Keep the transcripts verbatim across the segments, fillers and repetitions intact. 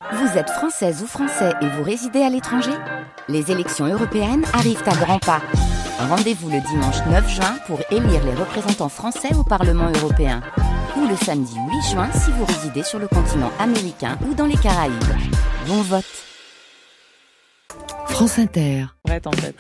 Vous êtes française ou français et vous résidez à l'étranger ? Les élections européennes arrivent à grands pas. Rendez-vous le dimanche neuf juin pour élire les représentants français au Parlement européen. Ou le samedi huit juin si vous résidez sur le continent américain ou dans les Caraïbes. Bon vote. France Inter. Arrête en fait.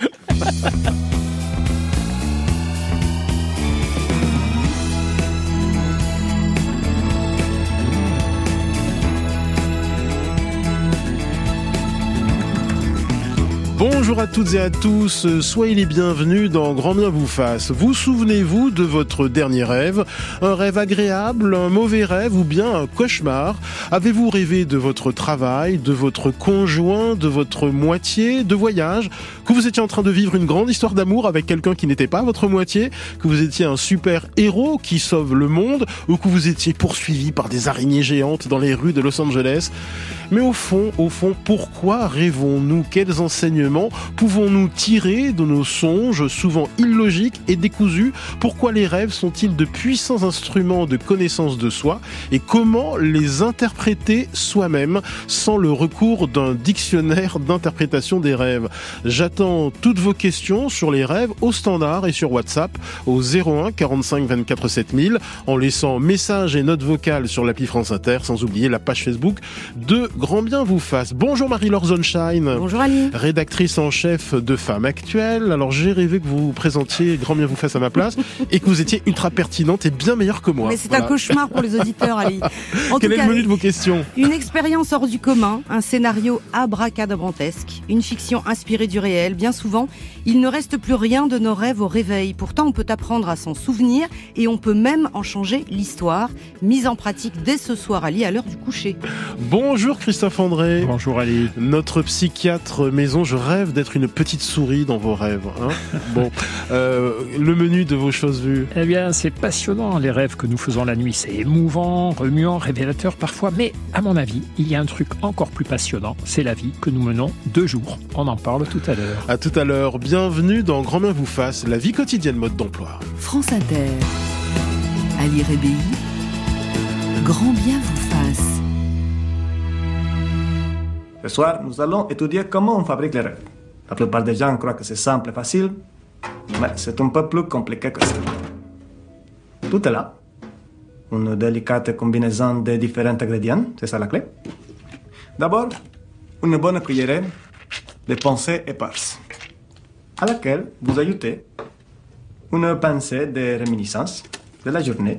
Bonjour à toutes et à tous, soyez les bienvenus dans Grand Bien vous fasse. Vous souvenez-vous de votre dernier rêve ? Un rêve agréable, un mauvais rêve ou bien un cauchemar ? Avez-vous rêvé de votre travail, de votre conjoint, de votre moitié, de voyage ? Que vous étiez en train de vivre une grande histoire d'amour avec quelqu'un qui n'était pas votre moitié ? Que vous étiez un super héros qui sauve le monde ? Ou que vous étiez poursuivi par des araignées géantes dans les rues de Los Angeles ? Mais au fond, au fond, pourquoi rêvons-nous ? Quels enseignements pouvons-nous tirer de nos songes, souvent illogiques et décousus ? Pourquoi les rêves sont-ils de puissants instruments de connaissance de soi ? Et comment les interpréter soi-même sans le recours d'un dictionnaire d'interprétation des rêves ? J'attends toutes vos questions sur les rêves au standard et sur WhatsApp au zéro un quarante-cinq vingt-quatre sept mille en laissant messages et notes vocales sur l'appli France Inter, sans oublier la page Facebook de Grand Bien vous fasse. Bonjour Marie-Laure Zonshine. Bonjour Ali. Rédactrice en chef de Femmes Actuelles. Alors j'ai rêvé que vous vous présentiez Grand Bien vous fasse à ma place et que vous étiez ultra pertinente et bien meilleure que moi. Mais c'est voilà. Un cauchemar pour les auditeurs, Ali. En Quel tout est cas, le menu de vos questions ? Une expérience hors du commun, un scénario abracadabrantesque, une fiction inspirée du réel. Bien souvent, il ne reste plus rien de nos rêves au réveil. Pourtant, on peut apprendre à s'en souvenir et on peut même en changer l'histoire. Mise en pratique dès ce soir, Ali, à l'heure du coucher. Bonjour Christophe André. Bonjour Ali. Notre psychiatre maison, je rêve d'être une petite souris dans vos rêves. Hein bon, euh, le menu de vos choses vues. Eh bien, c'est passionnant les rêves que nous faisons la nuit. C'est émouvant, remuant, révélateur parfois. Mais à mon avis, il y a un truc encore plus passionnant. C'est la vie que nous menons de jour. On en parle tout à l'heure. À tout à l'heure. Bienvenue dans Grand Bien vous fasse, la vie quotidienne mode d'emploi. France Inter. Ali Rébéi. Grand Bien vous fasse. Ce soir, nous allons étudier comment on fabrique les rêves. La plupart des gens croient que c'est simple et facile, mais c'est un peu plus compliqué que ça. Tout est là. Une délicate combinaison de différents ingrédients, c'est ça la clé. D'abord, une bonne cuillerée de pensée éparse, à laquelle vous ajoutez une pincée de réminiscence de la journée,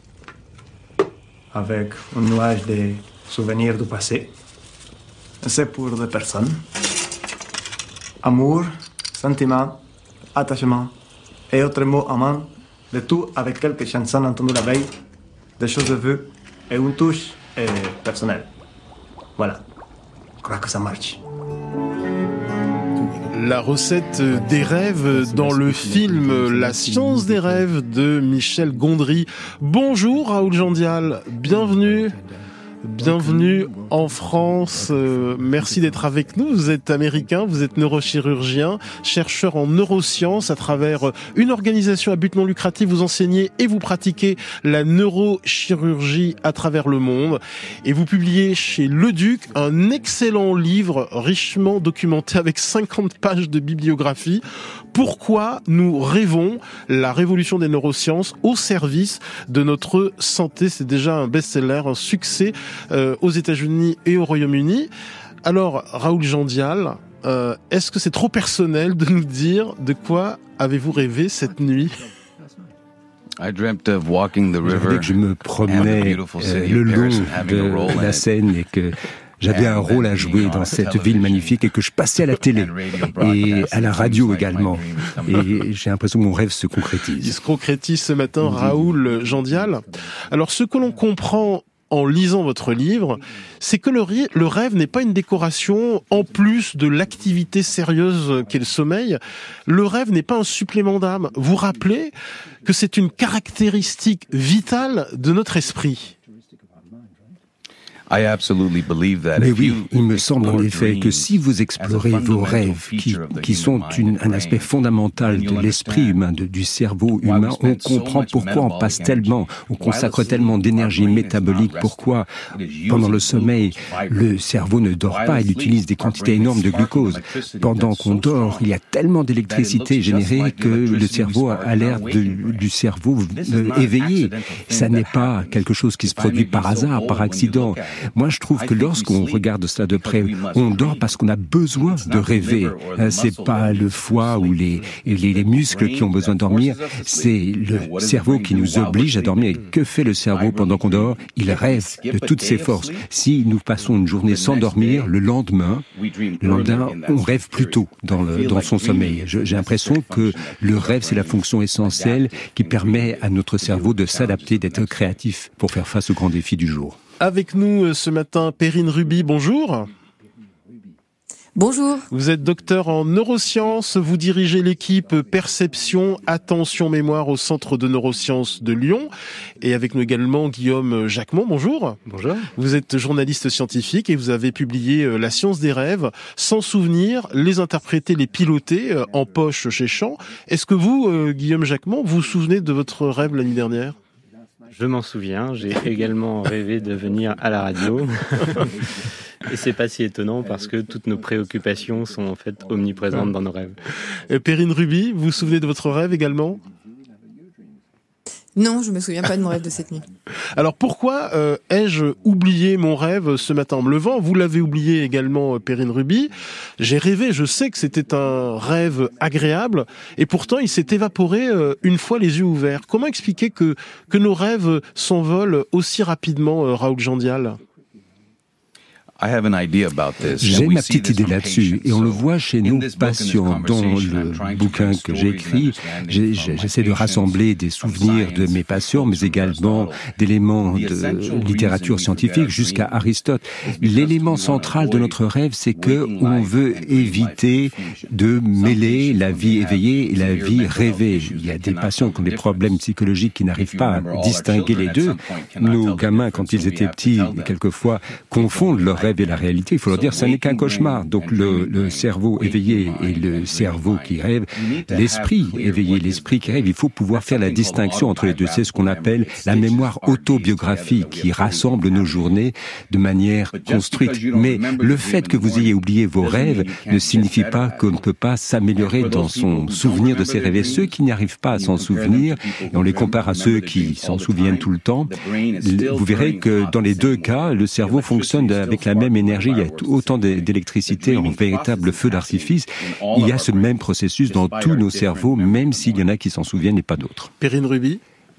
avec un nuage de souvenirs du passé. C'est pour deux personnes. Amour, sentiment, attachement et autres mots en main, le tout avec quelques chansons entendues la veille, des choses vues et une touche et personnelle. Voilà. Je crois que ça marche. La recette des rêves dans le film La science des rêves de Michel Gondry. Bonjour Raoul Jandial, bienvenue. Bienvenue en France, euh, merci d'être avec nous. Vous êtes américain, vous êtes neurochirurgien, chercheur en neurosciences à travers une organisation à but non lucratif. Vous enseignez et vous pratiquez la neurochirurgie à travers le monde. Et vous publiez chez Le Duc un excellent livre richement documenté avec cinquante pages de bibliographie. Pourquoi nous rêvons ? La révolution des neurosciences au service de notre santé. C'est déjà un best-seller, un succès euh, aux États-Unis et au Royaume-Uni. Alors, Raoul Jandial, euh, est-ce que c'est trop personnel de nous dire de quoi avez-vous rêvé cette nuit ? I dreamt of walking the Je river, que je me promenais euh, le long de la Seine et que j'avais un rôle à jouer dans cette ville magnifique et que je passais à la télé et à la radio également. Et j'ai l'impression que mon rêve se concrétise. Il se concrétise ce matin, Raoul Jandial. Alors, ce que l'on comprend en lisant votre livre, c'est que le, ri- le rêve n'est pas une décoration en plus de l'activité sérieuse qu'est le sommeil. Le rêve n'est pas un supplément d'âme. Vous rappelez que c'est une caractéristique vitale de notre esprit. Mais oui, il me semble en effet que si vous explorez vos rêves, qui, qui sont une, un aspect fondamental de l'esprit humain, de, du cerveau humain, on comprend pourquoi on passe tellement, on consacre tellement d'énergie métabolique, pourquoi pendant le sommeil, le cerveau ne dort pas, il utilise des quantités énormes de glucose. Pendant qu'on dort, il y a tellement d'électricité générée que le cerveau a l'air de, du cerveau euh, éveillé. Ça n'est pas quelque chose qui se produit par hasard, par accident. Moi, je trouve que lorsqu'on regarde ça de près, on dort parce qu'on a besoin de rêver. C'est pas le foie ou les, les, les muscles qui ont besoin de dormir, c'est le cerveau qui nous oblige à dormir. Et que fait le cerveau pendant qu'on dort? Il rêve de toutes ses forces. Si nous passons une journée sans dormir, le lendemain, le lendemain, on rêve plus tôt dans, le, dans son sommeil. Je, j'ai l'impression que le rêve, c'est la fonction essentielle qui permet à notre cerveau de s'adapter, d'être créatif pour faire face aux grands défis du jour. Avec nous ce matin, Perrine Ruby, bonjour. Bonjour. Vous êtes docteur en neurosciences, vous dirigez l'équipe Perception, Attention, Mémoire au Centre de neurosciences de Lyon. Et avec nous également Guillaume Jacquemont, bonjour. Bonjour. Vous êtes journaliste scientifique et vous avez publié La science des rêves, sans souvenir, les interpréter, les piloter, en poche chez Champ. Est-ce que vous, Guillaume Jacquemont, vous vous souvenez de votre rêve l'année dernière ? Je m'en souviens, j'ai également rêvé de venir à la radio. Et c'est pas si étonnant parce que toutes nos préoccupations sont en fait omniprésentes dans nos rêves. Et Perrine Ruby, vous vous souvenez de votre rêve également ? Non, je me souviens pas de mon rêve de cette nuit. Alors pourquoi euh, ai-je oublié mon rêve ce matin en me levant ? Vous l'avez oublié également, Perrine Ruby. J'ai rêvé, je sais que c'était un rêve agréable, et pourtant il s'est évaporé euh, une fois les yeux ouverts. Comment expliquer que, que nos rêves s'envolent aussi rapidement, euh, Raoul Jandial ? J'ai ma petite idée là-dessus, et on le voit chez nos patients. Dans le bouquin que j'ai écrit, j'ai, j'essaie de rassembler des souvenirs de mes patients, mais également d'éléments de littérature scientifique jusqu'à Aristote. L'élément central de notre rêve, c'est que on veut éviter de mêler la vie éveillée et la vie rêvée. Il y a des patients qui ont des problèmes psychologiques qui n'arrivent pas à distinguer les deux. Nos gamins, quand ils étaient petits, quelquefois confondent leur rêve et la réalité. Il faut leur dire, ça n'est qu'un cauchemar. Donc le, le cerveau éveillé et le cerveau qui rêve, l'esprit éveillé, l'esprit qui rêve, il faut pouvoir faire la distinction entre les deux. C'est ce qu'on appelle la mémoire autobiographique qui rassemble nos journées de manière construite. Mais le fait que vous ayez oublié vos rêves ne signifie pas qu'on ne peut pas s'améliorer dans son souvenir de ses rêves. Et ceux qui n'y arrivent pas à s'en souvenir, et on les compare à ceux qui s'en souviennent tout le temps, vous verrez que dans les deux cas, le cerveau fonctionne avec la même énergie, il y a autant d'électricité en véritable feu d'artifice. Il y a ce même processus dans tous nos cerveaux, même s'il y en a qui s'en souviennent et pas d'autres. Perrine Ruby.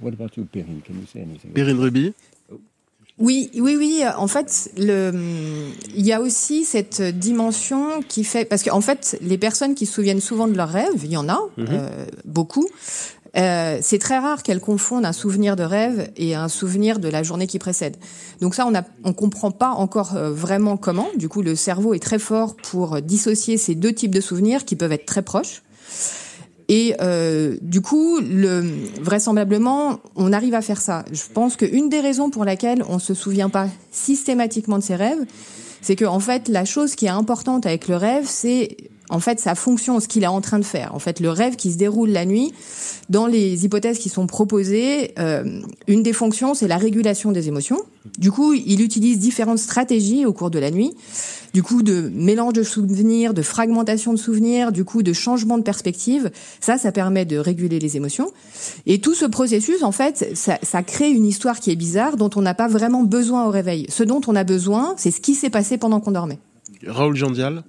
Perrine Ruby. Oui, oui, oui. En fait, le, il y a aussi cette dimension qui fait, parce qu'en fait, les personnes qui se souviennent souvent de leurs rêves, il y en a mm-hmm. euh, beaucoup. Euh, c'est très rare qu'elles confondent un souvenir de rêve et un souvenir de la journée qui précède. Donc ça, on a, on comprend pas encore euh, vraiment comment. Du coup, le cerveau est très fort pour dissocier ces deux types de souvenirs qui peuvent être très proches. Et euh, du coup, le, vraisemblablement, on arrive à faire ça. Je pense qu'une des raisons pour laquelle on se souvient pas systématiquement de ses rêves, c'est que en fait, la chose qui est importante avec le rêve, c'est en fait sa fonction, ce qu'il est en train de faire. En fait, le rêve qui se déroule la nuit, dans les hypothèses qui sont proposées, euh, une des fonctions, c'est la régulation des émotions. Du coup, il utilise différentes stratégies au cours de la nuit, du coup de mélange de souvenirs, de fragmentation de souvenirs, du coup de changement de perspective. Ça, ça permet de réguler les émotions. Et tout ce processus, en fait, ça, ça crée une histoire qui est bizarre, dont on n'a pas vraiment besoin au réveil. Ce dont on a besoin, c'est ce qui s'est passé pendant qu'on dormait. Raoul Jandial.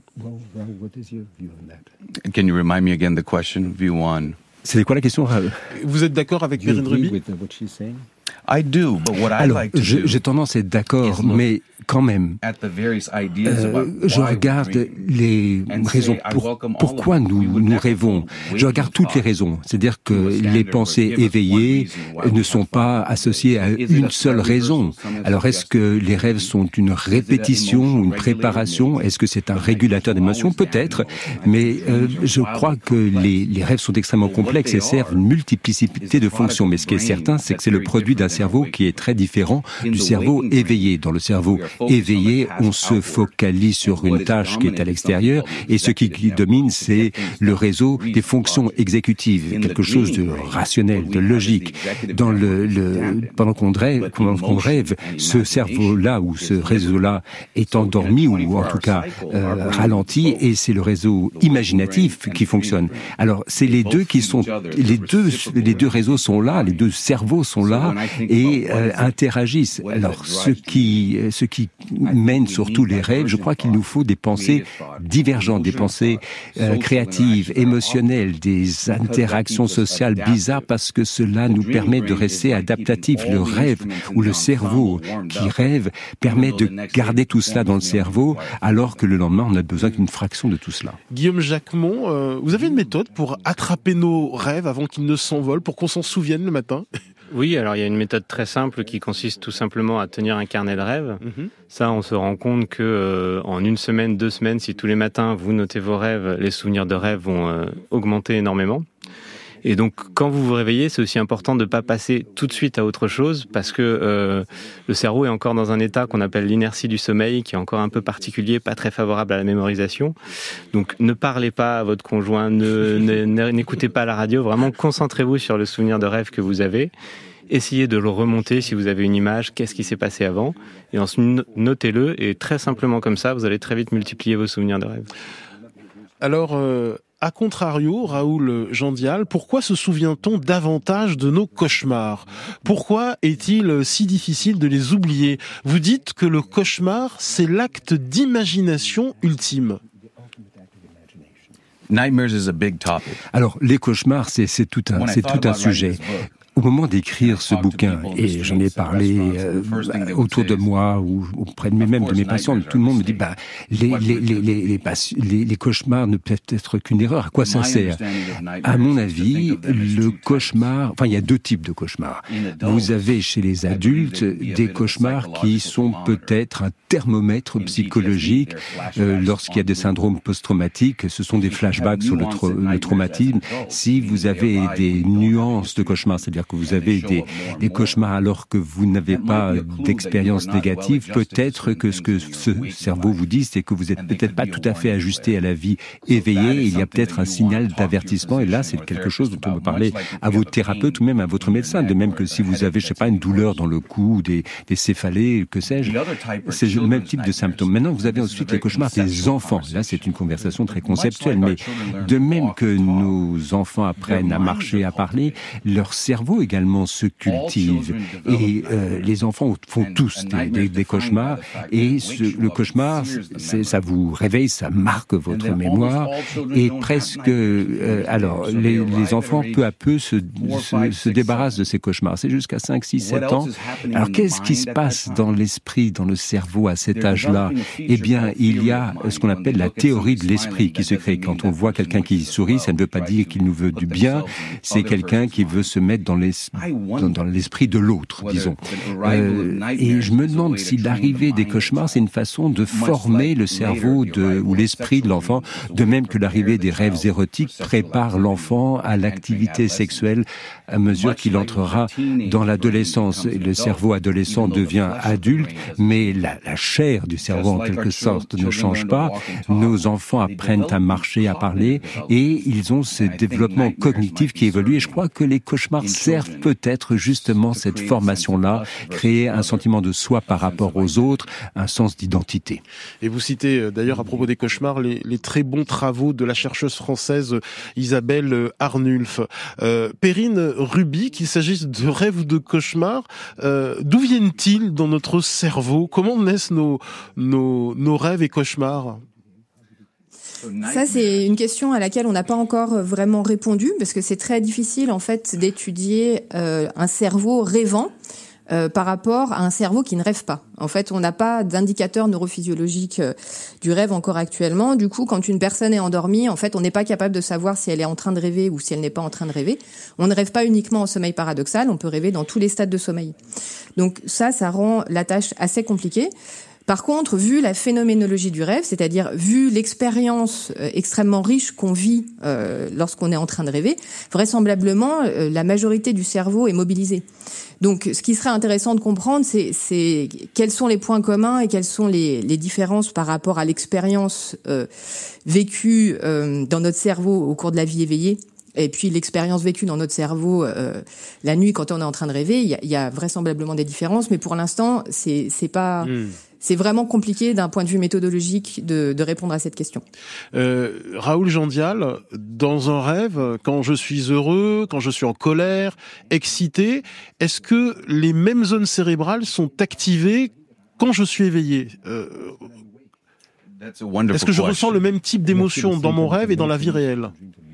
Can you remind me again the question? View one. C'est quoi la question, Raoul? Vous êtes d'accord avec Perrine Ruby? I do, but what Alors, I like to je, do j'ai tendance à être d'accord, mais quand même, euh, je regarde les raisons pour, pourquoi nous, nous rêvons. Je regarde toutes les raisons. C'est-à-dire que les pensées éveillées ne sont pas associées à une seule raison. Alors, est-ce que les rêves sont une répétition, une préparation? Est-ce que c'est un régulateur d'émotions? Peut-être, mais euh, je crois que les, les rêves sont extrêmement complexes et servent une multiplicité de fonctions. Mais ce qui est certain, c'est que c'est le produit d'un cerveau qui est très différent du cerveau éveillé. Dans le cerveau éveillé, on se focalise sur une tâche qui est à l'extérieur et ce qui, qui domine, c'est le réseau des fonctions exécutives, quelque chose de rationnel, de logique. Dans le, le pendant qu'on rêve, pendant qu'on rêve, ce cerveau-là ou ce réseau-là est endormi ou en tout cas euh, ralenti et c'est le réseau imaginatif qui fonctionne. Alors c'est les deux qui sont, les deux, les deux réseaux sont là, les deux cerveaux sont là et euh, interagissent. Alors ce qui, ce qui mène surtout les rêves, je crois qu'il nous faut des pensées divergentes, des pensées euh, créatives, émotionnelles, des interactions sociales bizarres parce que cela nous permet de rester adaptatifs. Le rêve ou le cerveau qui rêve permet de garder tout cela dans le cerveau alors que le lendemain on a besoin d'une fraction de tout cela. Guillaume Jacquemont, euh, vous avez une méthode pour attraper nos rêves avant qu'ils ne s'envolent, pour qu'on s'en souvienne le matin ? Oui, alors il y a une méthode très simple qui consiste tout simplement à tenir un carnet de rêves. Mmh. Ça, on se rend compte que euh, en une semaine, deux semaines, si tous les matins vous notez vos rêves, les souvenirs de rêves vont euh, augmenter énormément. Et donc, quand vous vous réveillez, c'est aussi important de ne pas passer tout de suite à autre chose parce que euh, le cerveau est encore dans un état qu'on appelle l'inertie du sommeil, qui est encore un peu particulier, pas très favorable à la mémorisation. Donc, ne parlez pas à votre conjoint, ne, ne, n'écoutez pas la radio, vraiment concentrez-vous sur le souvenir de rêve que vous avez. Essayez de le remonter si vous avez une image, qu'est-ce qui s'est passé avant, et ensuite notez-le, et très simplement comme ça, vous allez très vite multiplier vos souvenirs de rêve. Alors... Euh... A contrario, Raoul Jandial, pourquoi se souvient-on davantage de nos cauchemars ? Pourquoi est-il si difficile de les oublier ? Vous dites que le cauchemar, c'est l'acte d'imagination ultime. Alors, les cauchemars, c'est, c'est tout un, c'est tout un sujet. Au moment d'écrire ce bouquin, et j'en ai parlé euh, autour de moi ou auprès de même de mes patients, tout le monde me dit bah les les les les les, les, les cauchemars ne peuvent être qu'une erreur. À quoi ça sert ? À mon avis, le cauchemar, enfin il y a deux types de cauchemars. Vous avez chez les adultes des cauchemars qui sont peut-être un thermomètre psychologique euh, lorsqu'il y a des syndromes post-traumatiques. Ce sont des flashbacks sur le, tra- le traumatisme. Si vous avez des nuances de cauchemars, c'est-à-dire que vous avez des, des cauchemars alors que vous n'avez pas d'expérience négative, peut-être que ce que ce cerveau vous dit, c'est que vous êtes peut-être pas tout à fait ajusté à la vie éveillée. Il y a peut-être un signal d'avertissement et là, c'est quelque chose dont on peut parler à votre thérapeute ou même à votre médecin. De même que si vous avez, je sais pas, une douleur dans le cou, des, des céphalées, que sais-je, c'est le même type de symptômes. Maintenant, vous avez ensuite les cauchemars des enfants. Là, c'est une conversation très conceptuelle, mais de même que nos enfants apprennent à marcher, à parler, leur cerveau également se cultive et euh, les enfants font tous des, des, des cauchemars et ce, le cauchemar, c'est, ça vous réveille, ça marque votre mémoire et presque euh, alors les, les enfants peu à peu se, se, se débarrassent de ces cauchemars. C'est jusqu'à cinq, six, sept ans. Alors qu'est-ce qui se passe dans l'esprit, dans le cerveau à cet âge-là ? Eh bien, il y a ce qu'on appelle la théorie de l'esprit qui se crée. Quand on voit quelqu'un qui sourit, ça ne veut pas dire qu'il nous veut du bien, c'est quelqu'un qui veut se mettre dans les Dans, dans l'esprit de l'autre, disons. Euh, et je me demande si l'arrivée des cauchemars, c'est une façon de former le cerveau de, ou l'esprit de l'enfant, de même que l'arrivée des rêves érotiques prépare l'enfant à l'activité sexuelle à mesure qu'il entrera dans l'adolescence. Le cerveau adolescent devient adulte, mais la, la chair du cerveau, en quelque sorte, ne change pas. Nos enfants apprennent à marcher, à parler, et ils ont ce développement cognitif qui évolue. Et je crois que les cauchemars servent peut-être justement cette formation-là, créer un sentiment de soi par rapport aux autres, un sens d'identité. Et vous citez d'ailleurs à propos des cauchemars les, les très bons travaux de la chercheuse française Isabelle Arnulf. Euh, Perrine Ruby, qu'il s'agisse de rêves ou de cauchemars, euh, d'où viennent-ils dans notre cerveau ? Comment naissent nos, nos, nos rêves et cauchemars ? Ça, c'est une question à laquelle on n'a pas encore vraiment répondu, parce que c'est très difficile, en fait, d'étudier euh, un cerveau rêvant euh, par rapport à un cerveau qui ne rêve pas. En fait, on n'a pas d'indicateur neurophysiologique euh, du rêve encore actuellement. Du coup, quand une personne est endormie, en fait, on n'est pas capable de savoir si elle est en train de rêver ou si elle n'est pas en train de rêver. On ne rêve pas uniquement en sommeil paradoxal, on peut rêver dans tous les stades de sommeil. Donc ça, ça rend la tâche assez compliquée. Par contre, vu la phénoménologie du rêve, c'est-à-dire vu l'expérience euh, extrêmement riche qu'on vit euh, lorsqu'on est en train de rêver, vraisemblablement, euh, la majorité du cerveau est mobilisée. Donc, ce qui serait intéressant de comprendre, c'est, c'est quels sont les points communs et quelles sont les, les différences par rapport à l'expérience euh, vécue euh, dans notre cerveau au cours de la vie éveillée. Et puis l'expérience vécue dans notre cerveau euh, la nuit quand on est en train de rêver, il y a, il y a vraisemblablement des différences, mais pour l'instant, c'est, c'est pas, mmh. c'est vraiment compliqué d'un point de vue méthodologique de, de répondre à cette question. Euh, Raoul Jandial, dans un rêve, quand je suis heureux, quand je suis en colère, excité, est-ce que les mêmes zones cérébrales sont activées quand je suis éveillé ? euh, Est-ce que je ressens le même type d'émotion dans mon rêve et dans la vie réelle ?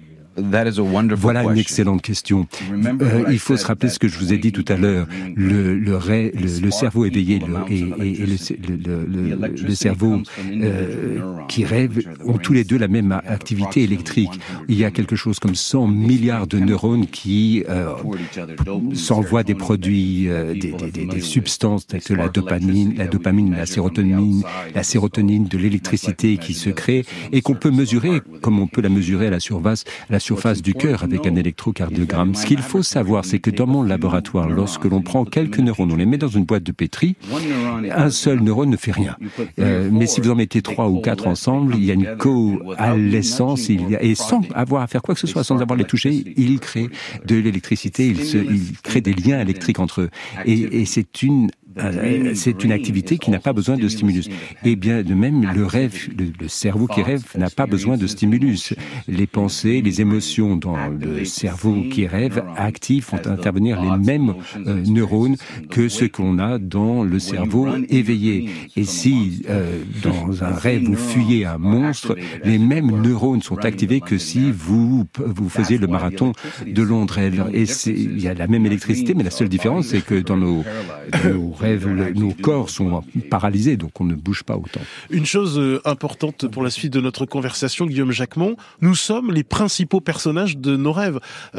Voilà une excellente question. Euh, il faut se rappeler ce que je vous ai dit tout à l'heure. Le, le, ré, le, le cerveau éveillé le, et, et, et le, le, le, le cerveau euh, qui rêve ont tous les deux la même activité électrique. Il y a quelque chose comme cent milliards de neurones qui euh, s'envoient des produits, euh, des, des, des substances telles que la dopamine, la dopamine, la sérotonine, la sérotonine, de l'électricité qui se crée et qu'on peut mesurer comme on peut la mesurer à la surface, à la surface du cœur avec un électrocardiogramme. Ce qu'il faut savoir, c'est que dans mon laboratoire, lorsque l'on prend quelques neurones, on les met dans une boîte de pétri, un seul neurone ne fait rien. Euh, mais si vous en mettez trois ou quatre ensemble, il y a une coalescence, il y a, et sans avoir à faire quoi que ce soit, sans avoir les toucher, il crée de l'électricité, il, se, il crée des liens électriques entre eux. Et, et c'est une Euh, c'est une activité qui n'a pas besoin de stimulus. Et bien de même, le rêve, le, le cerveau qui rêve n'a pas besoin de stimulus. Les pensées, les émotions dans le cerveau qui rêve activent, font intervenir les mêmes euh, neurones que ceux qu'on a dans le cerveau éveillé. Et si euh, dans un rêve vous fuyez un monstre, les mêmes neurones sont activés que si vous vous faisiez le marathon de Londres. Et c'est, il y a la même électricité, mais la seule différence, c'est que dans nos, dans nos rêve, le, nos corps sont paralysés, donc on ne bouge pas autant. Une chose importante pour la suite de notre conversation, Guillaume Jacquemont, nous sommes les principaux personnages de nos rêves.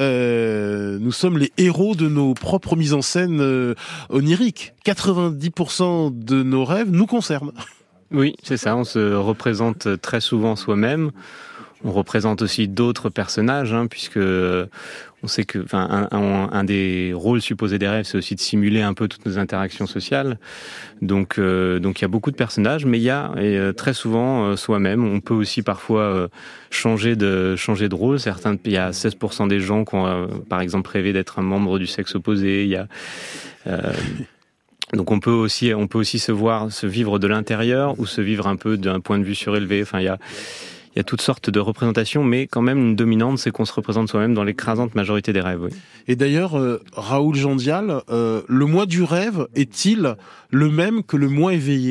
Euh, nous sommes les héros de nos propres mises en scène euh, oniriques. quatre-vingt-dix pour cent de nos rêves nous concernent. Oui, c'est ça, on se représente très souvent soi-même. On représente aussi d'autres personnages, hein, puisque on sait que, enfin, un, un, un des rôles supposés des rêves, c'est aussi de simuler un peu toutes nos interactions sociales. Donc, euh, donc il y a beaucoup de personnages, mais il y a et, euh, très souvent euh, soi-même. On peut aussi parfois euh, changer de changer de rôle. Certains, il y a seize pour cent des gens qui ont, euh, par exemple, rêvé d'être un membre du sexe opposé. Il y a euh, Donc on peut aussi, on peut aussi se voir, se vivre de l'intérieur ou se vivre un peu d'un point de vue surélevé. Enfin, il y a Il y a toutes sortes de représentations, mais quand même une dominante, c'est qu'on se représente soi-même dans l'écrasante majorité des rêves. Oui. Et d'ailleurs, euh, Raoul Jandial, euh, le moi du rêve est-il le même que le moi éveillé ?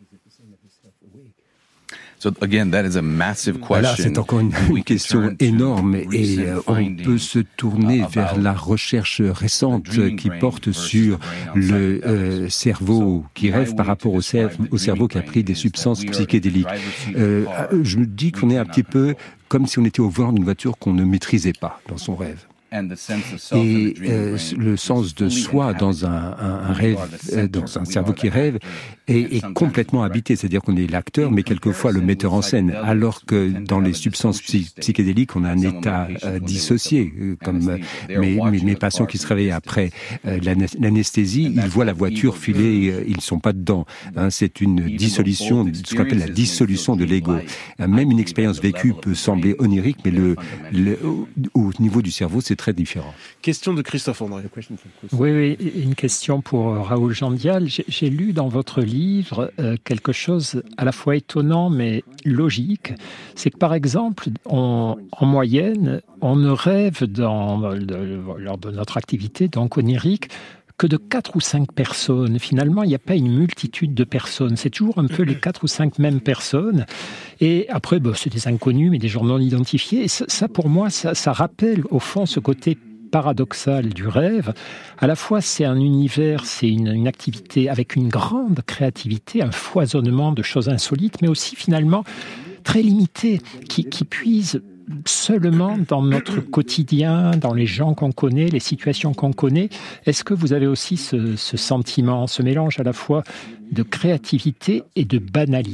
So again, that is a massive question. Voilà, c'est encore une, une question énorme et euh, on peut se tourner vers la recherche récente qui porte sur le euh, cerveau qui rêve par rapport au, cerf, au cerveau qui a pris des substances psychédéliques. Euh, je me dis qu'on est un petit peu comme si on était au volant d'une voiture qu'on ne maîtrisait pas dans son rêve. Et euh, le sens de soi dans un, un, un rêve, euh, dans un cerveau qui rêve, est, est complètement habité. C'est-à-dire qu'on est l'acteur, mais quelquefois le metteur en scène. Alors que dans les substances psy- psychédéliques, on a un état euh, dissocié. Euh, comme euh, mes, mes, mes patients qui se réveillent après euh, l'anesthésie, ils voient la voiture filer, euh, ils ne sont pas dedans. Hein, c'est une dissolution, ce qu'on appelle la dissolution de l'ego. Euh, même une expérience vécue peut sembler onirique, mais le, le, au, au niveau du cerveau, c'est très différent. Question de Christophe André. Oui, oui, une question pour Raoul Jandial. J'ai, j'ai lu dans votre livre euh, quelque chose à la fois étonnant mais logique. C'est que par exemple, on, en moyenne, on ne rêve dans, de, lors de notre activité, donc onirique, que de quatre ou cinq personnes. Finalement, il n'y a pas une multitude de personnes. C'est toujours un peu les quatre ou cinq mêmes personnes. Et après, bah, c'est des inconnus, mais des gens non identifiés. Et ça, ça pour moi, ça, ça rappelle au fond ce côté paradoxal du rêve. À la fois, c'est un univers, c'est une, une activité avec une grande créativité, un foisonnement de choses insolites, mais aussi finalement très limité, qui, qui puise seulement dans notre quotidien, dans les gens qu'on connaît, les situations qu'on connaît. Est-ce que vous avez aussi ce, ce sentiment, ce mélange à la fois de créativité et de banalité ?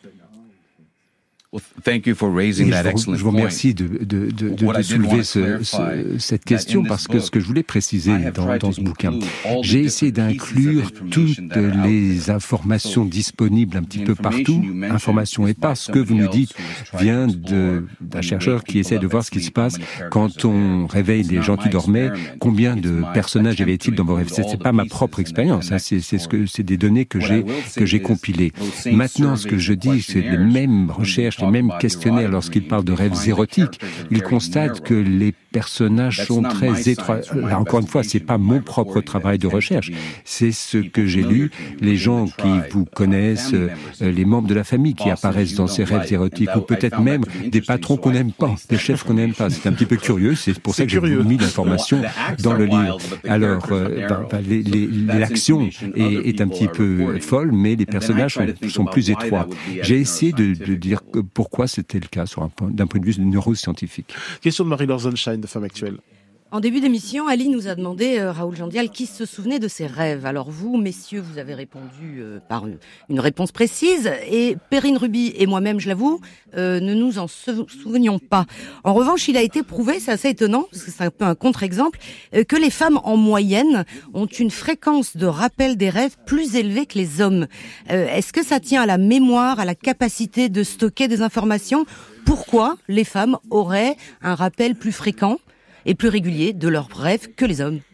Well, thank you for raising that excellent je vous remercie de, de, de, de, de soulever ce, ce, cette question parce que ce que je voulais préciser dans, dans ce bouquin, j'ai essayé d'inclure toutes les informations disponibles un petit peu partout, informations éparses. Ce que vous nous dites vient de, d'un chercheur qui essaie de voir ce qui se passe quand on réveille les gens qui dormaient, combien de personnages y avait-il dans vos rêves. C'est, c'est pas ma propre expérience, hein, c'est, c'est, ce que, c'est des données que j'ai, que j'ai compilées. Maintenant, ce que je dis, c'est les mêmes recherches, les mêmes questionnaires lorsqu'ils parlent de rêves érotiques. Ils constatent que les personnages sont très étroits. Là, encore une fois, c'est pas mon propre travail de recherche. C'est ce que j'ai lu. Les gens qui vous connaissent, euh, les membres de la famille qui apparaissent dans ces rêves érotiques, ou peut-être même des patrons qu'on n'aime pas, des chefs qu'on n'aime pas. C'est un petit peu curieux. C'est pour ça que j'ai mis l'information dans le livre. Alors, euh, ben, ben, les, les, l'action est, est un petit peu folle, mais les personnages sont, sont plus étroits. J'ai essayé de, de dire pourquoi c'était le cas sur un point, d'un point de vue neuroscientifique. Question de Marie-Laure Sunshine de Femme Actuelle. En début d'émission, Ali nous a demandé, euh, Raoul Jandial, qui se souvenait de ses rêves. Alors vous, messieurs, vous avez répondu euh, par une, une réponse précise, et Perrine Ruby et moi-même, je l'avoue, euh, ne nous en sou- souvenions pas. En revanche, il a été prouvé, c'est assez étonnant, parce que c'est un peu un contre-exemple, euh, que les femmes, en moyenne, ont une fréquence de rappel des rêves plus élevée que les hommes. Euh, est-ce que ça tient à la mémoire, à la capacité de stocker des informations ? Pourquoi les femmes auraient un rappel plus fréquent et plus régulier de leurs rêves que les hommes?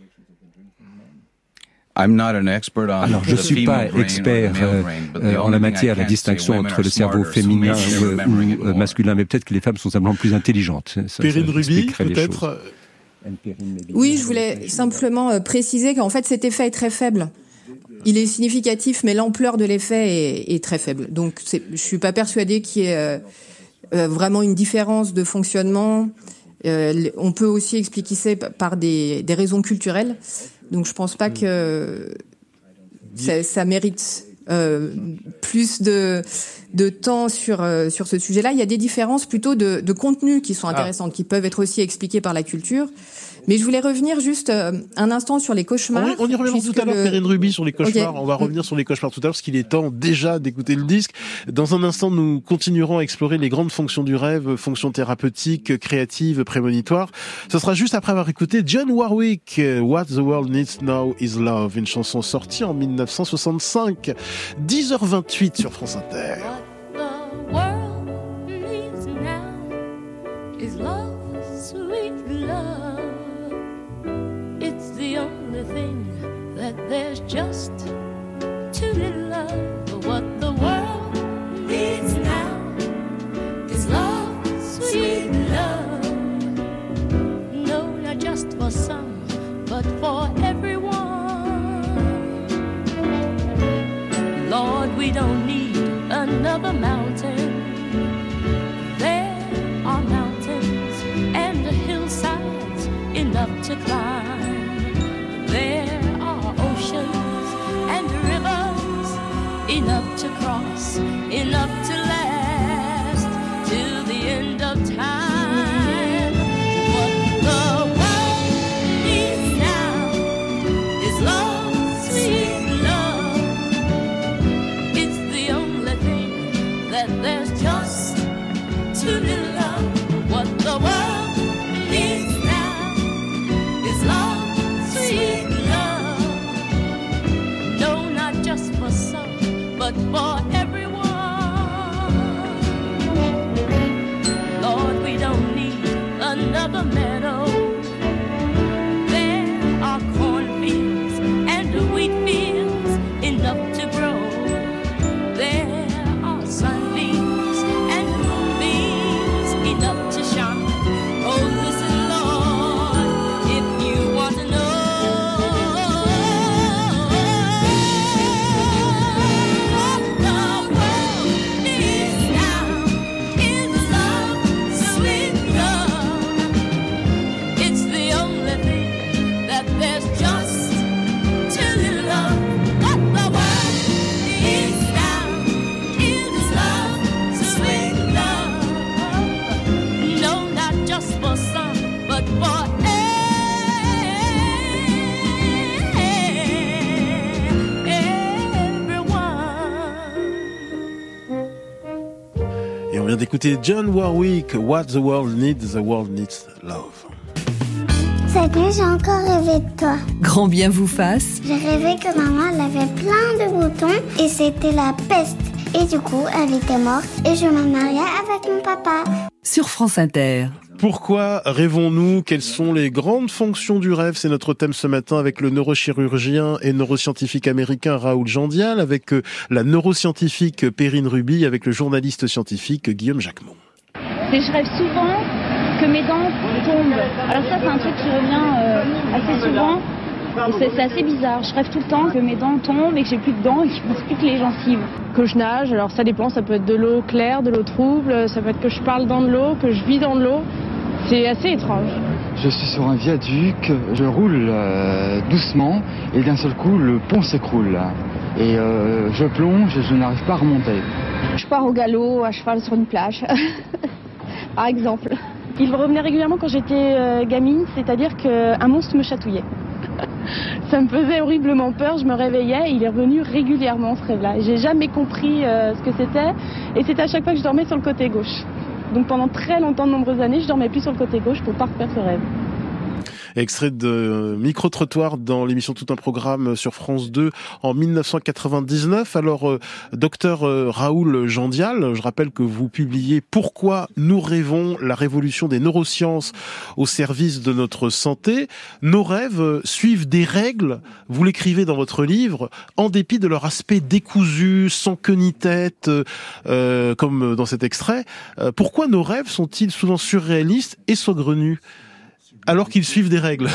Alors, je ne suis pas expert euh, euh, en la matière, la distinction entre le cerveau féminin euh, ou euh, masculin, mais peut-être que les femmes sont simplement plus intelligentes. Perrine Ruby, peut-être. Oui, je voulais simplement préciser qu'en fait, cet effet est très faible. Il est significatif, mais l'ampleur de l'effet est, est très faible. Donc, c'est, je suis pas persuadée qu'il y ait euh, euh, vraiment une différence de fonctionnement. Euh, on peut aussi expliquer ça par des, des raisons culturelles. Donc, je pense pas que ça, ça mérite euh, plus de, de temps sur, euh, sur ce sujet-là. Il y a des différences plutôt de, de contenu qui sont intéressantes, ah. qui peuvent être aussi expliquées par la culture. Mais je voulais revenir juste euh, un instant sur les cauchemars. On, on y reviendra tout à l'heure, le... Perrine Ruby, sur les cauchemars. Okay. On va revenir sur les cauchemars tout à l'heure, parce qu'il est temps déjà d'écouter le disque. Dans un instant, nous continuerons à explorer les grandes fonctions du rêve, fonctions thérapeutiques, créatives, prémonitoires. Ce sera juste après avoir écouté John Warwick, What the World Needs Now is Love, une chanson sortie en dix-neuf cent soixante-cinq. dix heures vingt-huit sur France Inter. What the world needs now is love, sweet love. It's the only thing that there's just too little of. What the world needs now is love, sweet love. No, not just for some, but for everyone. Lord, we don't need another mountain. There are mountains and hillsides enough to climb. There are oceans and rivers enough to cross, enough to last till the end of time. What the world needs now is love, sweet love. It's the only thing that there's just too little of. What the world needs now is love. But for everyone, Lord, we don't need another meadow. There are cornfields and wheat fields enough to grow. There are sunbeams and moonbeams Et on vient d'écouter John Warwick, What the World Needs, the World Needs Love. Cette nuit, j'ai encore rêvé de toi. Grand bien vous fasse. J'ai rêvé que maman, elle avait plein de boutons et c'était la peste. Et du coup, elle était morte et je me mariais avec mon papa. Sur France Inter. Pourquoi rêvons-nous ? Quelles sont les grandes fonctions du rêve ? C'est notre thème ce matin avec le neurochirurgien et neuroscientifique américain Raoul Jandial, avec la neuroscientifique Perrine Ruby, avec le journaliste scientifique Guillaume Jacquemont. Et je rêve souvent que mes dents tombent. Alors ça, c'est un truc qui revient euh, assez souvent. Et c'est, c'est assez bizarre. Je rêve tout le temps que mes dents tombent et que j'ai plus de dents et qu'il ne me reste plus que les gencives. Que je nage, alors ça dépend, ça peut être de l'eau claire, de l'eau trouble, ça peut être que je parle dans de l'eau, que je vis dans de l'eau. C'est assez étrange. Je suis sur un viaduc, je roule euh, doucement et d'un seul coup le pont s'écroule. Et euh, je plonge et je n'arrive pas à remonter. Je pars au galop, à cheval sur une plage, par exemple. Il revenait régulièrement quand j'étais euh, gamine, c'est-à-dire qu'un monstre me chatouillait. Ça me faisait horriblement peur, je me réveillais et il est revenu régulièrement ce rêve-là. J'ai jamais compris euh, ce que c'était et c'était à chaque fois que je dormais sur le côté gauche. Donc pendant très longtemps, de nombreuses années, je dormais plus sur le côté gauche pour pas refaire ce rêve. Extrait de Micro-trottoir dans l'émission Tout un programme sur France deux en dix-neuf cent quatre-vingt-dix-neuf. Alors, euh, docteur euh, Raoul Jandial, je rappelle que vous publiez « Pourquoi nous rêvons ? La révolution des neurosciences au service de notre santé ». Nos rêves euh, suivent des règles, vous l'écrivez dans votre livre, en dépit de leur aspect décousu, sans queue ni tête, euh, comme dans cet extrait. Euh, pourquoi nos rêves sont-ils souvent surréalistes et saugrenus ? Alors qu'ils suivent des règles.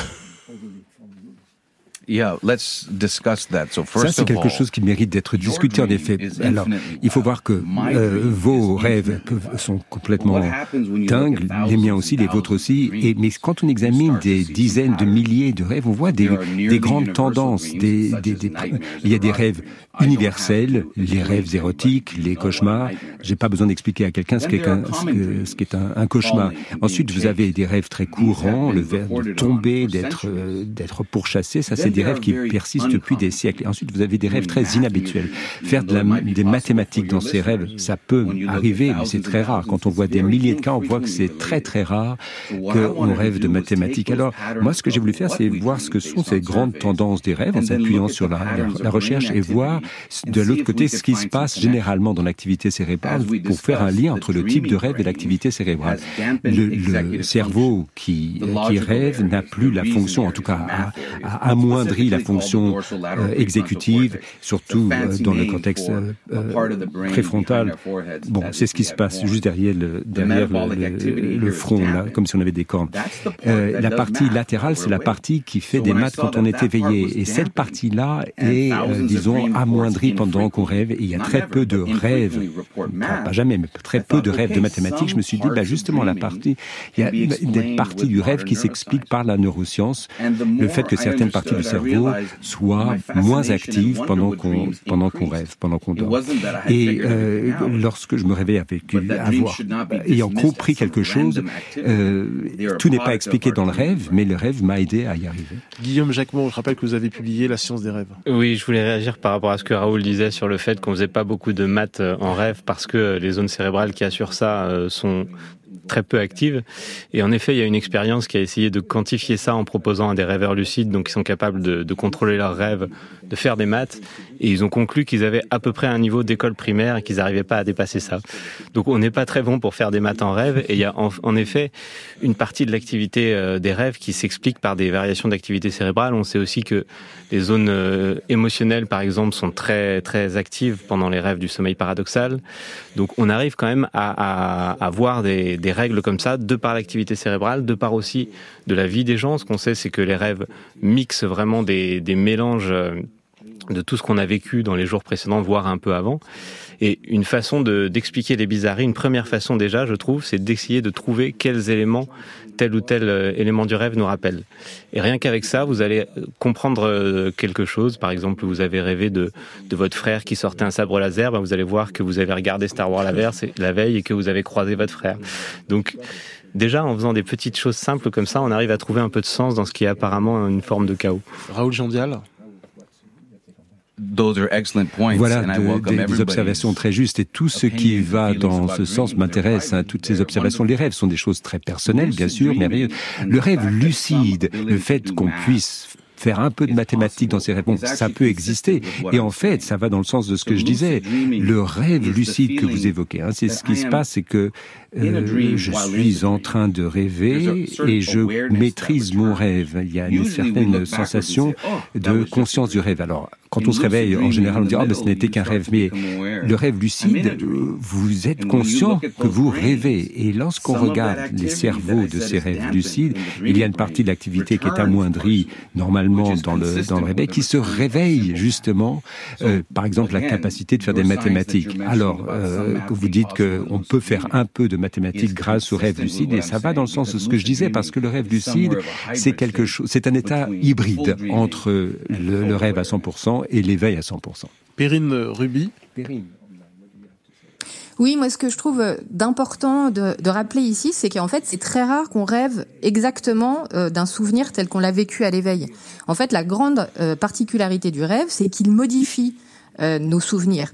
Yeah, let's discuss that. So first Ça, c'est quelque chose qui mérite d'être discuté, en effet. Alors, il faut voir que euh, vos rêves peuvent, sont complètement dingues, les miens aussi, les vôtres aussi. Et, mais quand on examine des dizaines de milliers de rêves, on voit des, des grandes tendances. Des, des, des, il y a des rêves universels, les rêves érotiques, les cauchemars. J'ai pas besoin d'expliquer à quelqu'un ce qu'est un, ce que, ce qu'est un, un cauchemar. Ensuite, vous avez des rêves très courants, le verbe de tomber, d'être, euh, d'être pourchassé. Ça, c'est des rêves qui persistent depuis des siècles. Et ensuite, vous avez des rêves très inhabituels. Faire de la, des mathématiques dans ces rêves, ça peut arriver, mais c'est très rare. Quand on voit des milliers de cas, on voit que c'est très très rare qu'on rêve de mathématiques. Alors, moi, ce que j'ai voulu faire, c'est voir ce que sont ces grandes tendances des rêves, en s'appuyant sur la, la, la recherche, et voir de l'autre côté ce qui se passe généralement dans l'activité cérébrale pour faire un lien entre le type de rêve et l'activité cérébrale. Le, le cerveau qui, qui rêve n'a plus la fonction, en tout cas, a, a amoindri la fonction euh, exécutive, surtout euh, dans le contexte euh, préfrontal. Bon, c'est ce qui se passe juste derrière le, derrière le, le, le front, là, comme si on avait des cornes. Euh, la partie latérale, c'est la partie qui fait des maths quand on est éveillé. Et cette partie-là est, euh, disons, amoindrie pendant qu'on rêve. Et il y a très peu de rêves, pas, pas jamais, mais très peu de rêves de mathématiques. Je me suis dit, bah, justement, la partie, il y a des parties du rêve qui s'expliquent par la neuroscience. Le fait que certaines parties du cerveau soient moins actives pendant qu'on, pendant qu'on rêve, pendant qu'on dort. Et euh, lorsque je me réveille avec avoir, ayant compris quelque chose, euh, tout n'est pas expliqué dans le rêve, mais le rêve m'a aidé à y arriver. Guillaume Jacquemont, je rappelle que vous avez publié La science des rêves. Oui, je voulais réagir par rapport à ce que Raoul disait sur le fait qu'on faisait pas beaucoup de maths en rêve parce que les zones cérébrales qui assurent ça sont très peu actives. Et en effet, il y a une expérience qui a essayé de quantifier ça en proposant à des rêveurs lucides, donc qui sont capables de, de contrôler leurs rêves, de faire des maths. Et ils ont conclu qu'ils avaient à peu près un niveau d'école primaire et qu'ils n'arrivaient pas à dépasser ça. Donc on n'est pas très bon pour faire des maths en rêve. Et il y a en, en effet une partie de l'activité euh, des rêves qui s'explique par des variations d'activité cérébrale. On sait aussi que les zones euh, émotionnelles, par exemple, sont très très actives pendant les rêves du sommeil paradoxal. Donc on arrive quand même à, à, à voir des, des règles comme ça, de par l'activité cérébrale, de par aussi de la vie des gens. Ce qu'on sait, c'est que les rêves mixent vraiment des, des mélanges de tout ce qu'on a vécu dans les jours précédents, voire un peu avant. Et une façon de, d'expliquer les bizarreries, une première façon déjà, je trouve, c'est d'essayer de trouver quels éléments tel ou tel élément du rêve nous rappelle. Et rien qu'avec ça, vous allez comprendre quelque chose. Par exemple, vous avez rêvé de, de votre frère qui sortait un sabre laser, ben vous allez voir que vous avez regardé Star Wars la veille et que vous avez croisé votre frère. Donc, déjà, en faisant des petites choses simples comme ça, on arrive à trouver un peu de sens dans ce qui est apparemment une forme de chaos. Raoul Jandial ? Voilà de, des, des observations très justes et tout ce qui va dans ce sens m'intéresse. Hein, toutes ces observations, les rêves sont des choses très personnelles, bien sûr, merveilleuses. Le rêve lucide, le fait qu'on puisse faire un peu de mathématiques dans ses rêves, bon, ça peut exister. Et en fait, ça va dans le sens de ce que je disais. Le rêve lucide que vous évoquez, hein, c'est ce qui se passe, c'est que euh, je suis en train de rêver et je maîtrise mon rêve. Il y a une certaine sensation de conscience du rêve. Alors, quand on se réveille, en général, on dit « Ah, oh, mais ce n'était qu'un rêve ». Mais le rêve lucide, vous êtes conscient que vous rêvez. Et lorsqu'on regarde les cerveaux de ces rêves lucides, il y a une partie de l'activité qui est amoindrie, normalement, dans le, dans le réveil, qui se réveille, justement, euh, par exemple, la capacité de faire des mathématiques. Alors, euh, vous dites qu'on peut faire un peu de mathématiques grâce au rêve lucide, et ça va dans le sens de ce que je disais, parce que le rêve lucide, c'est quelque chose, c'est un état hybride entre le, le rêve à cent pour cent et l'éveil à cent pour cent. Perrine Ruby. Perrine. Oui, moi, ce que je trouve d'important de, de rappeler ici, c'est qu'en fait, c'est très rare qu'on rêve exactement euh, d'un souvenir tel qu'on l'a vécu à l'éveil. En fait, la grande euh, particularité du rêve, c'est qu'il modifie euh, nos souvenirs,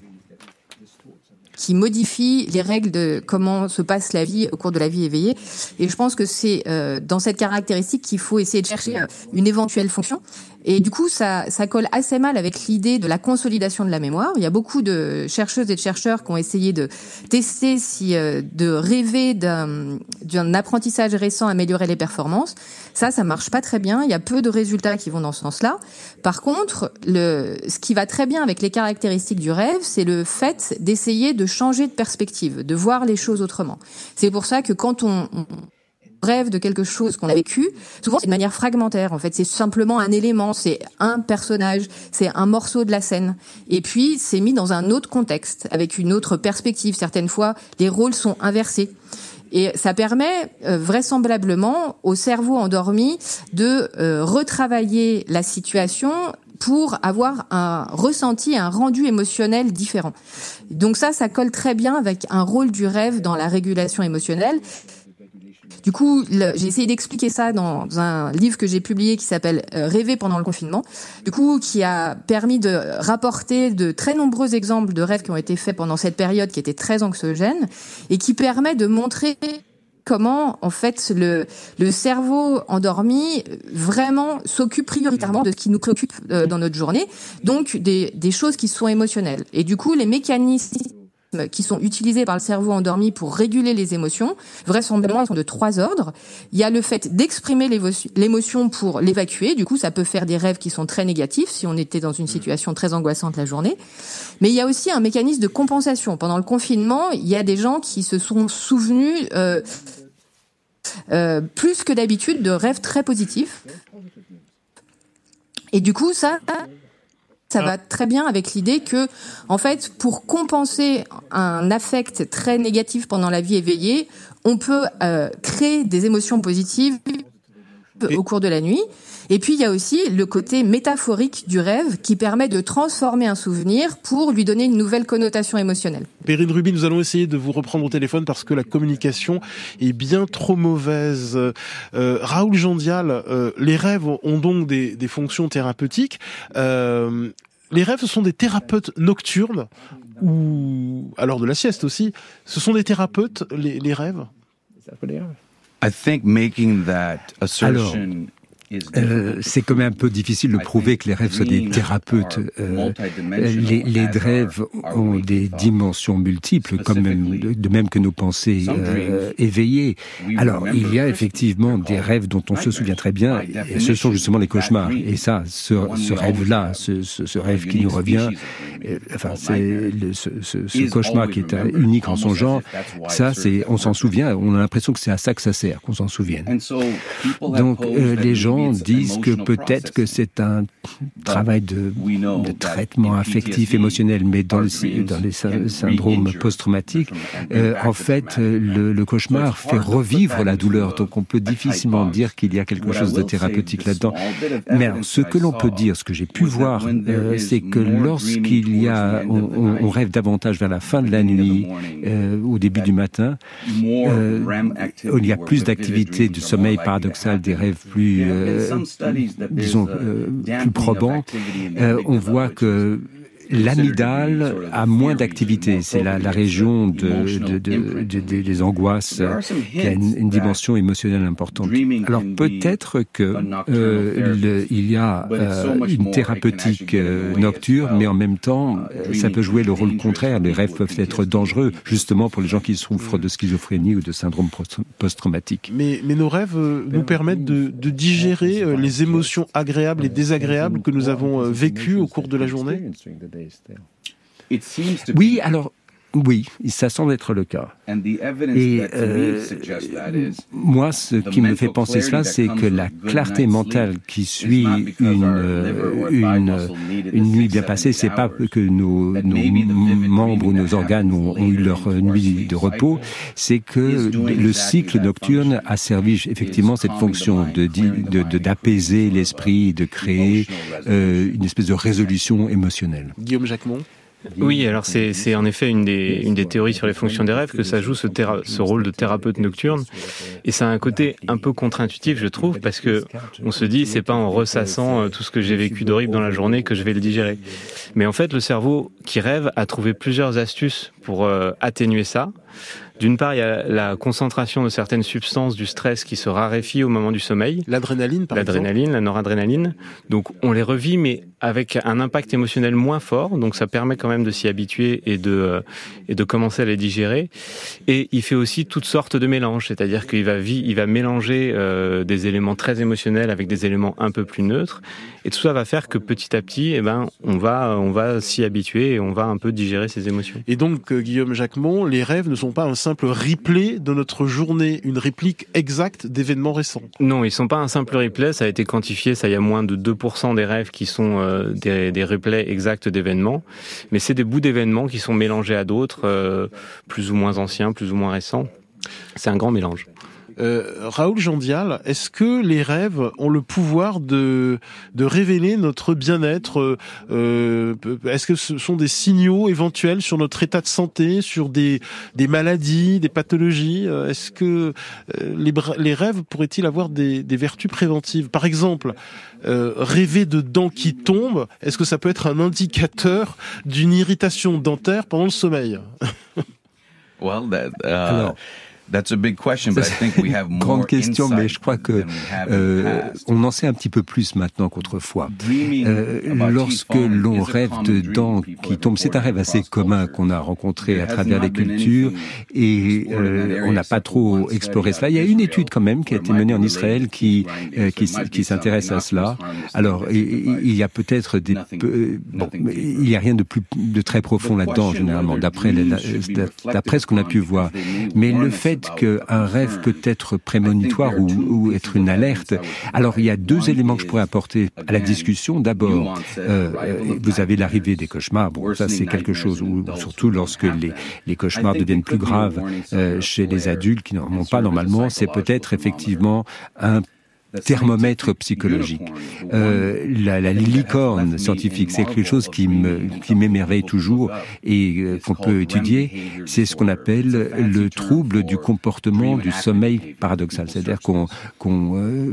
qui modifie les règles de comment se passe la vie au cours de la vie éveillée. Et je pense que c'est euh, dans cette caractéristique qu'il faut essayer de chercher euh, une éventuelle fonction. Et du coup, ça, ça colle assez mal avec l'idée de la consolidation de la mémoire. Il y a beaucoup de chercheuses et de chercheurs qui ont essayé de tester si euh, de rêver d'un, d'un apprentissage récent améliorait les performances. Ça, ça marche pas très bien. Il y a peu de résultats qui vont dans ce sens-là. Par contre, le, ce qui va très bien avec les caractéristiques du rêve, c'est le fait d'essayer de changer de perspective, de voir les choses autrement. C'est pour ça que quand on, on rêve de quelque chose qu'on a vécu, souvent c'est de manière fragmentaire. En fait, c'est simplement un élément, c'est un personnage, c'est un morceau de la scène. Et puis, c'est mis dans un autre contexte, avec une autre perspective. Certaines fois, les rôles sont inversés. Et ça permet euh, vraisemblablement au cerveau endormi de euh, retravailler la situation pour avoir un ressenti, un rendu émotionnel différent. Donc ça, ça colle très bien avec un rôle du rêve dans la régulation émotionnelle. Du coup, le, j'ai essayé d'expliquer ça dans un livre que j'ai publié qui s'appelle euh, « Rêver pendant le confinement », du coup, qui a permis de rapporter de très nombreux exemples de rêves qui ont été faits pendant cette période qui était très anxiogène et qui permet de montrer comment, en fait, le, le cerveau endormi vraiment s'occupe prioritairement de ce qui nous préoccupe euh, dans notre journée, donc des, des choses qui sont émotionnelles. Et du coup, les mécanismes qui sont utilisés par le cerveau endormi pour réguler les émotions, vraisemblablement, sont de trois ordres. Il y a le fait d'exprimer l'émotion pour l'évacuer. Du coup, ça peut faire des rêves qui sont très négatifs si on était dans une situation très angoissante la journée. Mais il y a aussi un mécanisme de compensation. Pendant le confinement, il y a des gens qui se sont souvenus euh, euh, plus que d'habitude de rêves très positifs. Et du coup, ça... Ça va très bien avec l'idée que, en fait, pour compenser un affect très négatif pendant la vie éveillée, on peut euh, créer des émotions positives au cours de la nuit. Et puis, il y a aussi le côté métaphorique du rêve qui permet de transformer un souvenir pour lui donner une nouvelle connotation émotionnelle. Perrine Ruby, nous allons essayer de vous reprendre au téléphone parce que la communication est bien trop mauvaise. Euh, Raoul Jandial, euh, les rêves ont donc des, des fonctions thérapeutiques. Euh, les rêves, ce sont des thérapeutes nocturnes ou à l'heure de la sieste aussi. Ce sont des thérapeutes, les, les rêves? I think making that assertion... Alors, Euh, c'est quand même un peu difficile de prouver que les rêves soient des thérapeutes. Euh, les, les rêves ont des dimensions multiples, comme même, de même que nos pensées euh, éveillées. Alors, il y a effectivement des rêves dont on se souvient très bien, et ce sont justement les cauchemars. Et ça, ce, ce rêve-là, ce, ce, ce rêve qui nous revient, euh, enfin, c'est le, ce, ce, ce cauchemar qui est unique en son genre. Ça, c'est, on s'en souvient. On a l'impression que c'est à ça que ça sert, qu'on s'en souvienne. Donc, euh, les gens disent que peut-être que c'est un travail de, de traitement affectif, émotionnel, mais dans, le, dans les syndromes post-traumatiques, euh, en fait, le, le cauchemar fait revivre la douleur. Donc on peut difficilement dire qu'il y a quelque chose de thérapeutique là-dedans. Mais alors, ce que l'on peut dire, ce que j'ai pu voir, euh, c'est que lorsqu'il y a, on, on, on rêve davantage vers la fin de la nuit, euh, au début du matin, euh, il y a plus d'activité du sommeil paradoxal, des rêves plus... Euh, disons, euh, plus probants, euh, on voit que l'amygdale a moins d'activité. C'est la, la région de, de, de, de, de, des angoisses qui a une, une dimension émotionnelle importante. Alors peut-être que euh, le, il y a euh, une thérapeutique euh, nocturne, mais en même temps, ça peut jouer le rôle contraire. Les rêves peuvent être dangereux, justement pour les gens qui souffrent de schizophrénie ou de syndrome post-traumatique. Mais, mais nos rêves euh, nous permettent de, de digérer euh, les émotions agréables et désagréables que nous avons euh, vécues au cours de la journée. Oui, alors, oui, ça semble être le cas. Et euh, moi, ce qui me fait penser cela, c'est que la clarté mentale qui suit une, une, une nuit bien passée, c'est pas que nos, nos membres ou nos organes ont, ont eu leur nuit de repos, c'est que le cycle nocturne a servi effectivement cette fonction de, de, de, d'apaiser l'esprit, de créer euh, une espèce de résolution émotionnelle. Guillaume Jacquemont. Oui, alors c'est, c'est en effet une des, une des théories sur les fonctions des rêves que ça joue ce, théra- ce rôle de thérapeute nocturne. Et ça a un côté un peu contre-intuitif, je trouve, parce que on se dit c'est pas en ressassant tout ce que j'ai vécu d'horrible dans la journée que je vais le digérer. Mais en fait, le cerveau qui rêve a trouvé plusieurs astuces pour euh, atténuer ça. D'une part, il y a la concentration de certaines substances du stress qui se raréfient au moment du sommeil. L'adrénaline, par L'adrénaline, exemple. la noradrénaline. Donc, on les revit, mais avec un impact émotionnel moins fort. Donc, ça permet quand même de s'y habituer et de, euh, et de commencer à les digérer. Et il fait aussi toutes sortes de mélanges. C'est-à-dire qu'il va, vi- il va mélanger euh, des éléments très émotionnels avec des éléments un peu plus neutres. Et tout ça va faire que petit à petit, eh ben, on va, on va s'y habituer et on va un peu digérer ces émotions. Et donc, euh, Guillaume Jacquemont, les rêves ne sont pas un simple replay de notre journée, une réplique exacte d'événements récents. Non, ils sont pas un simple replay, ça a été quantifié, ça il y a moins de deux pour cent des rêves qui sont euh, des, des replays exacts d'événements, mais c'est des bouts d'événements qui sont mélangés à d'autres, euh, plus ou moins anciens, plus ou moins récents. C'est un grand mélange. Euh, Raoul Jandial, est-ce que les rêves ont le pouvoir de de révéler notre bien-être? euh, Est-ce que ce sont des signaux éventuels sur notre état de santé, sur des des maladies, des pathologies? Est-ce que euh, les les rêves pourraient-ils avoir des des vertus préventives? Par exemple, euh, rêver de dents qui tombent, est-ce que ça peut être un indicateur d'une irritation dentaire pendant le sommeil? Well, that, uh... Alors, That's a big question, but I think we have more grande question, mais je crois que euh, on en sait un petit peu plus maintenant qu'autrefois. Euh, lorsque l'on rêve de dents qui tombent, c'est un rêve assez commun qu'on a rencontré à travers les cultures et euh, on n'a pas trop exploré cela. Il y a une étude quand même qui a été menée en Israël qui euh, qui, qui s'intéresse à cela. Alors il, il y a peut-être des euh, bon, il y a rien de plus de très profond là-dedans généralement, d'après la, d'après ce qu'on a pu voir. Mais le fait qu'un rêve peut être prémonitoire ou, ou être une alerte. Alors, il y a deux éléments que je pourrais apporter à la discussion. D'abord, euh, vous avez l'arrivée des cauchemars. Bon, ça, c'est quelque chose où, surtout lorsque les, les cauchemars deviennent plus graves euh, chez les adultes qui n'en ont pas normalement, c'est peut-être effectivement un thermomètre psychologique. Euh, la, la licorne scientifique, c'est quelque chose qui me, qui m'émerveille toujours et euh, qu'on peut étudier. C'est ce qu'on appelle le trouble du comportement du sommeil paradoxal. C'est-à-dire qu'on, qu'on, euh,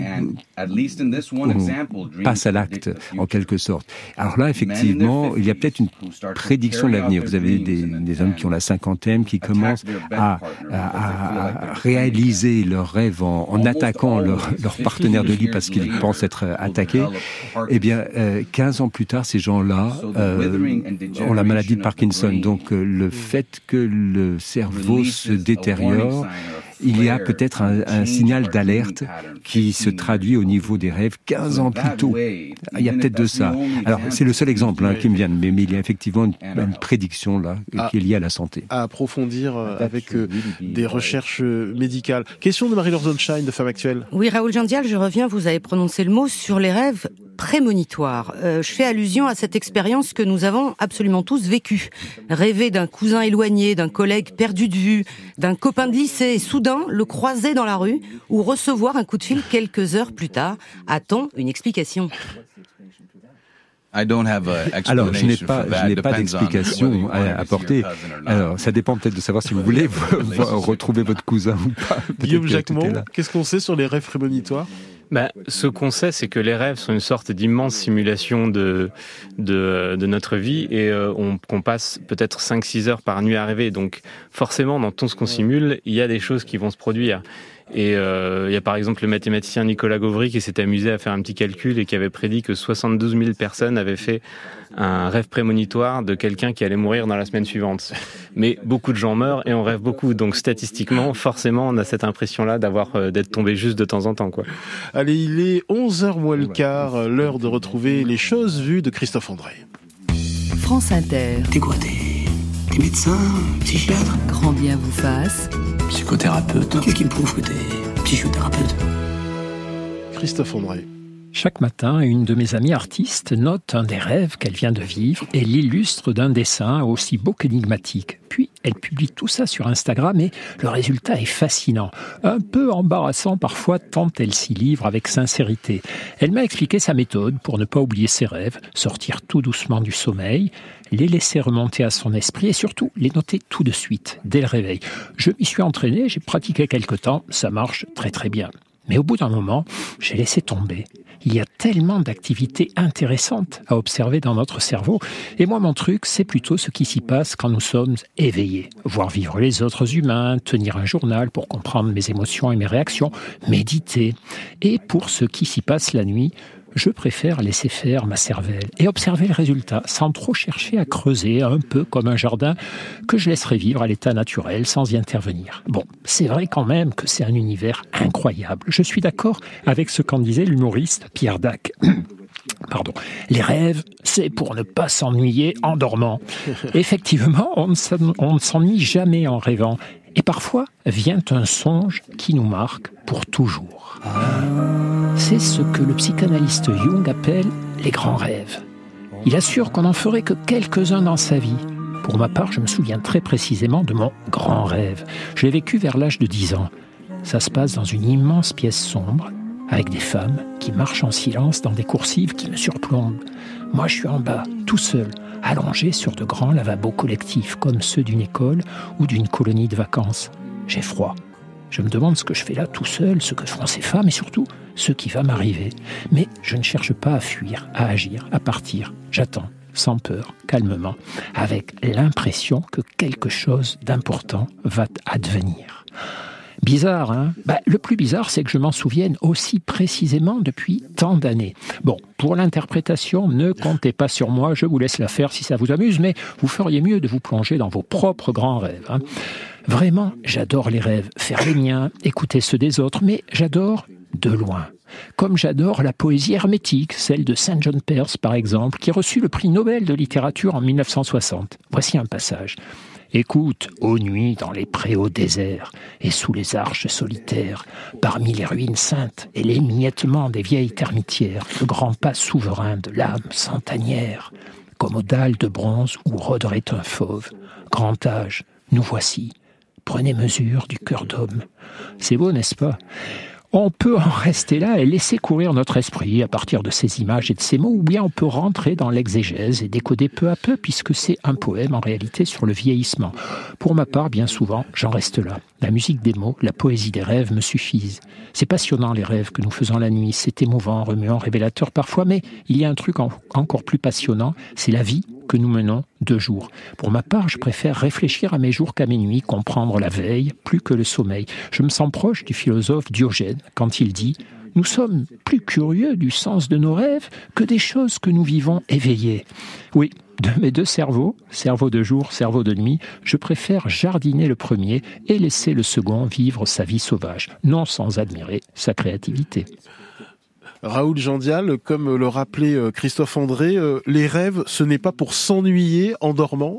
qu'on passe à l'acte, en quelque sorte. Alors là, effectivement, il y a peut-être une prédiction de l'avenir. Vous avez des, des hommes qui ont la cinquantaine, qui commencent à, à, à réaliser leurs rêves en, en attaquant leur, leur partenaire de lit parce qu'ils pensent être attaqués. Eh bien, euh, quinze ans plus tard, ces gens-là euh, ont la maladie de Parkinson. Donc, euh, le fait que le cerveau se détériore, il y a peut-être un, un signal d'alerte qui se traduit au niveau des rêves quinze ans plus tôt. Il y a peut-être de ça. Alors, c'est le seul exemple hein, qui me vient, mais, mais il y a effectivement une, une prédiction là qui est liée à la santé. À approfondir euh, avec euh, des recherches médicales. Question de Marie-Laure Zonshine de Femmes Actuelles. Oui, Raoul Jandial, je reviens, vous avez prononcé le mot sur les rêves prémonitoire. Euh, je fais allusion à cette expérience que nous avons absolument tous vécue. Rêver d'un cousin éloigné, d'un collègue perdu de vue, d'un copain de lycée et soudain le croiser dans la rue ou recevoir un coup de fil quelques heures plus tard. A-t-on une explication ? Alors, je n'ai pas, je n'ai pas d'explication à apporter. Alors, ça dépend peut-être de savoir si vous voulez retrouver votre cousin ou pas. Guillaume Jacquemont, qu'est-ce qu'on sait sur les rêves prémonitoires ? Bah, ce qu'on sait, c'est que les rêves sont une sorte d'immense simulation de, de, de notre vie et euh, on, qu'on passe peut-être cinq six heures par nuit à rêver. Donc forcément, dans tout ce qu'on simule, il y a des choses qui vont se produire. Et euh, il y a par exemple le mathématicien Nicolas Gauvry qui s'est amusé à faire un petit calcul et qui avait prédit que soixante-douze mille personnes avaient fait un rêve prémonitoire de quelqu'un qui allait mourir dans la semaine suivante. Mais beaucoup de gens meurent et on rêve beaucoup. Donc statistiquement, forcément, on a cette impression-là d'avoir euh, d'être tombé juste de temps en temps, quoi. Allez, il est onze heures moins le quart, l'heure de retrouver les choses vues de Christophe André. France Inter. T'es quoi, t'es, t'es médecin, psychiatre? Grand bien vous fasse. Psychothérapeute. Qu'est-ce qui me prouve que t'es psychothérapeute? Christophe André. Chaque matin, une de mes amies artistes note un des rêves qu'elle vient de vivre et l'illustre d'un dessin aussi beau qu'énigmatique. Puis, elle publie tout ça sur Instagram et le résultat est fascinant. Un peu embarrassant parfois tant elle s'y livre avec sincérité. Elle m'a expliqué sa méthode pour ne pas oublier ses rêves, sortir tout doucement du sommeil, les laisser remonter à son esprit et surtout les noter tout de suite, dès le réveil. Je m'y suis entraîné, j'ai pratiqué quelque temps, ça marche très très bien. Mais au bout d'un moment, j'ai laissé tomber. Il y a tellement d'activités intéressantes à observer dans notre cerveau. Et moi, mon truc, c'est plutôt ce qui s'y passe quand nous sommes éveillés. Voir vivre les autres humains, tenir un journal pour comprendre mes émotions et mes réactions, méditer. Et pour ce qui s'y passe la nuit, je préfère laisser faire ma cervelle et observer le résultat sans trop chercher à creuser, un peu comme un jardin que je laisserai vivre à l'état naturel sans y intervenir. Bon, c'est vrai quand même que c'est un univers incroyable. Je suis d'accord avec ce qu'en disait l'humoriste Pierre Dac. Pardon. Les rêves, c'est pour ne pas s'ennuyer en dormant. Effectivement, on ne s'ennuie jamais en rêvant. Et parfois, vient un songe qui nous marque pour toujours. C'est ce que le psychanalyste Jung appelle les grands rêves. Il assure qu'on n'en ferait que quelques-uns dans sa vie. Pour ma part, je me souviens très précisément de mon grand rêve. Je l'ai vécu vers l'âge de dix ans. Ça se passe dans une immense pièce sombre, avec des femmes qui marchent en silence dans des coursives qui me surplombent. Moi, je suis en bas, tout seul, allongé sur de grands lavabos collectifs, comme ceux d'une école ou d'une colonie de vacances. J'ai froid. Je me demande ce que je fais là tout seul, ce que feront ces femmes et surtout ce qui va m'arriver. Mais je ne cherche pas à fuir, à agir, à partir. J'attends, sans peur, calmement, avec l'impression que quelque chose d'important va advenir. Bizarre, hein ? Bah, le plus bizarre, c'est que je m'en souvienne aussi précisément depuis tant d'années. Bon, pour l'interprétation, ne comptez pas sur moi, je vous laisse la faire si ça vous amuse, mais vous feriez mieux de vous plonger dans vos propres grands rêves. Hein. Vraiment, j'adore les rêves, faire les miens, écouter ceux des autres, mais j'adore de loin. Comme j'adore la poésie hermétique, celle de Saint John Perse par exemple, qui a reçu le prix Nobel de littérature en mille neuf cent soixante. Voici un passage. Écoute, ô nuit dans les préaux déserts et sous les arches solitaires, parmi les ruines saintes et l'émiettement des vieilles termitières, le grand pas souverain de l'âme centenière, comme aux dalles de bronze où rôderait un fauve. Grand âge, nous voici. Prenez mesure du cœur d'homme. C'est beau, n'est-ce pas ? On peut en rester là et laisser courir notre esprit à partir de ces images et de ces mots, ou bien on peut rentrer dans l'exégèse et décoder peu à peu, puisque c'est un poème en réalité sur le vieillissement. Pour ma part, bien souvent, j'en reste là. La musique des mots, la poésie des rêves me suffisent. C'est passionnant les rêves que nous faisons la nuit, c'est émouvant, remuant, révélateur parfois, mais il y a un truc en- encore plus passionnant, c'est la vie que nous menons de jour. Pour ma part, je préfère réfléchir à mes jours qu'à mes nuits, comprendre la veille plus que le sommeil. Je me sens proche du philosophe Diogène quand il dit « Nous sommes plus curieux du sens de nos rêves que des choses que nous vivons éveillées. » Oui, de mes deux cerveaux, cerveau de jour, cerveau de nuit, je préfère jardiner le premier et laisser le second vivre sa vie sauvage, non sans admirer sa créativité. Raoul Jandial, comme le rappelait Christophe André, euh, les rêves, ce n'est pas pour s'ennuyer en dormant.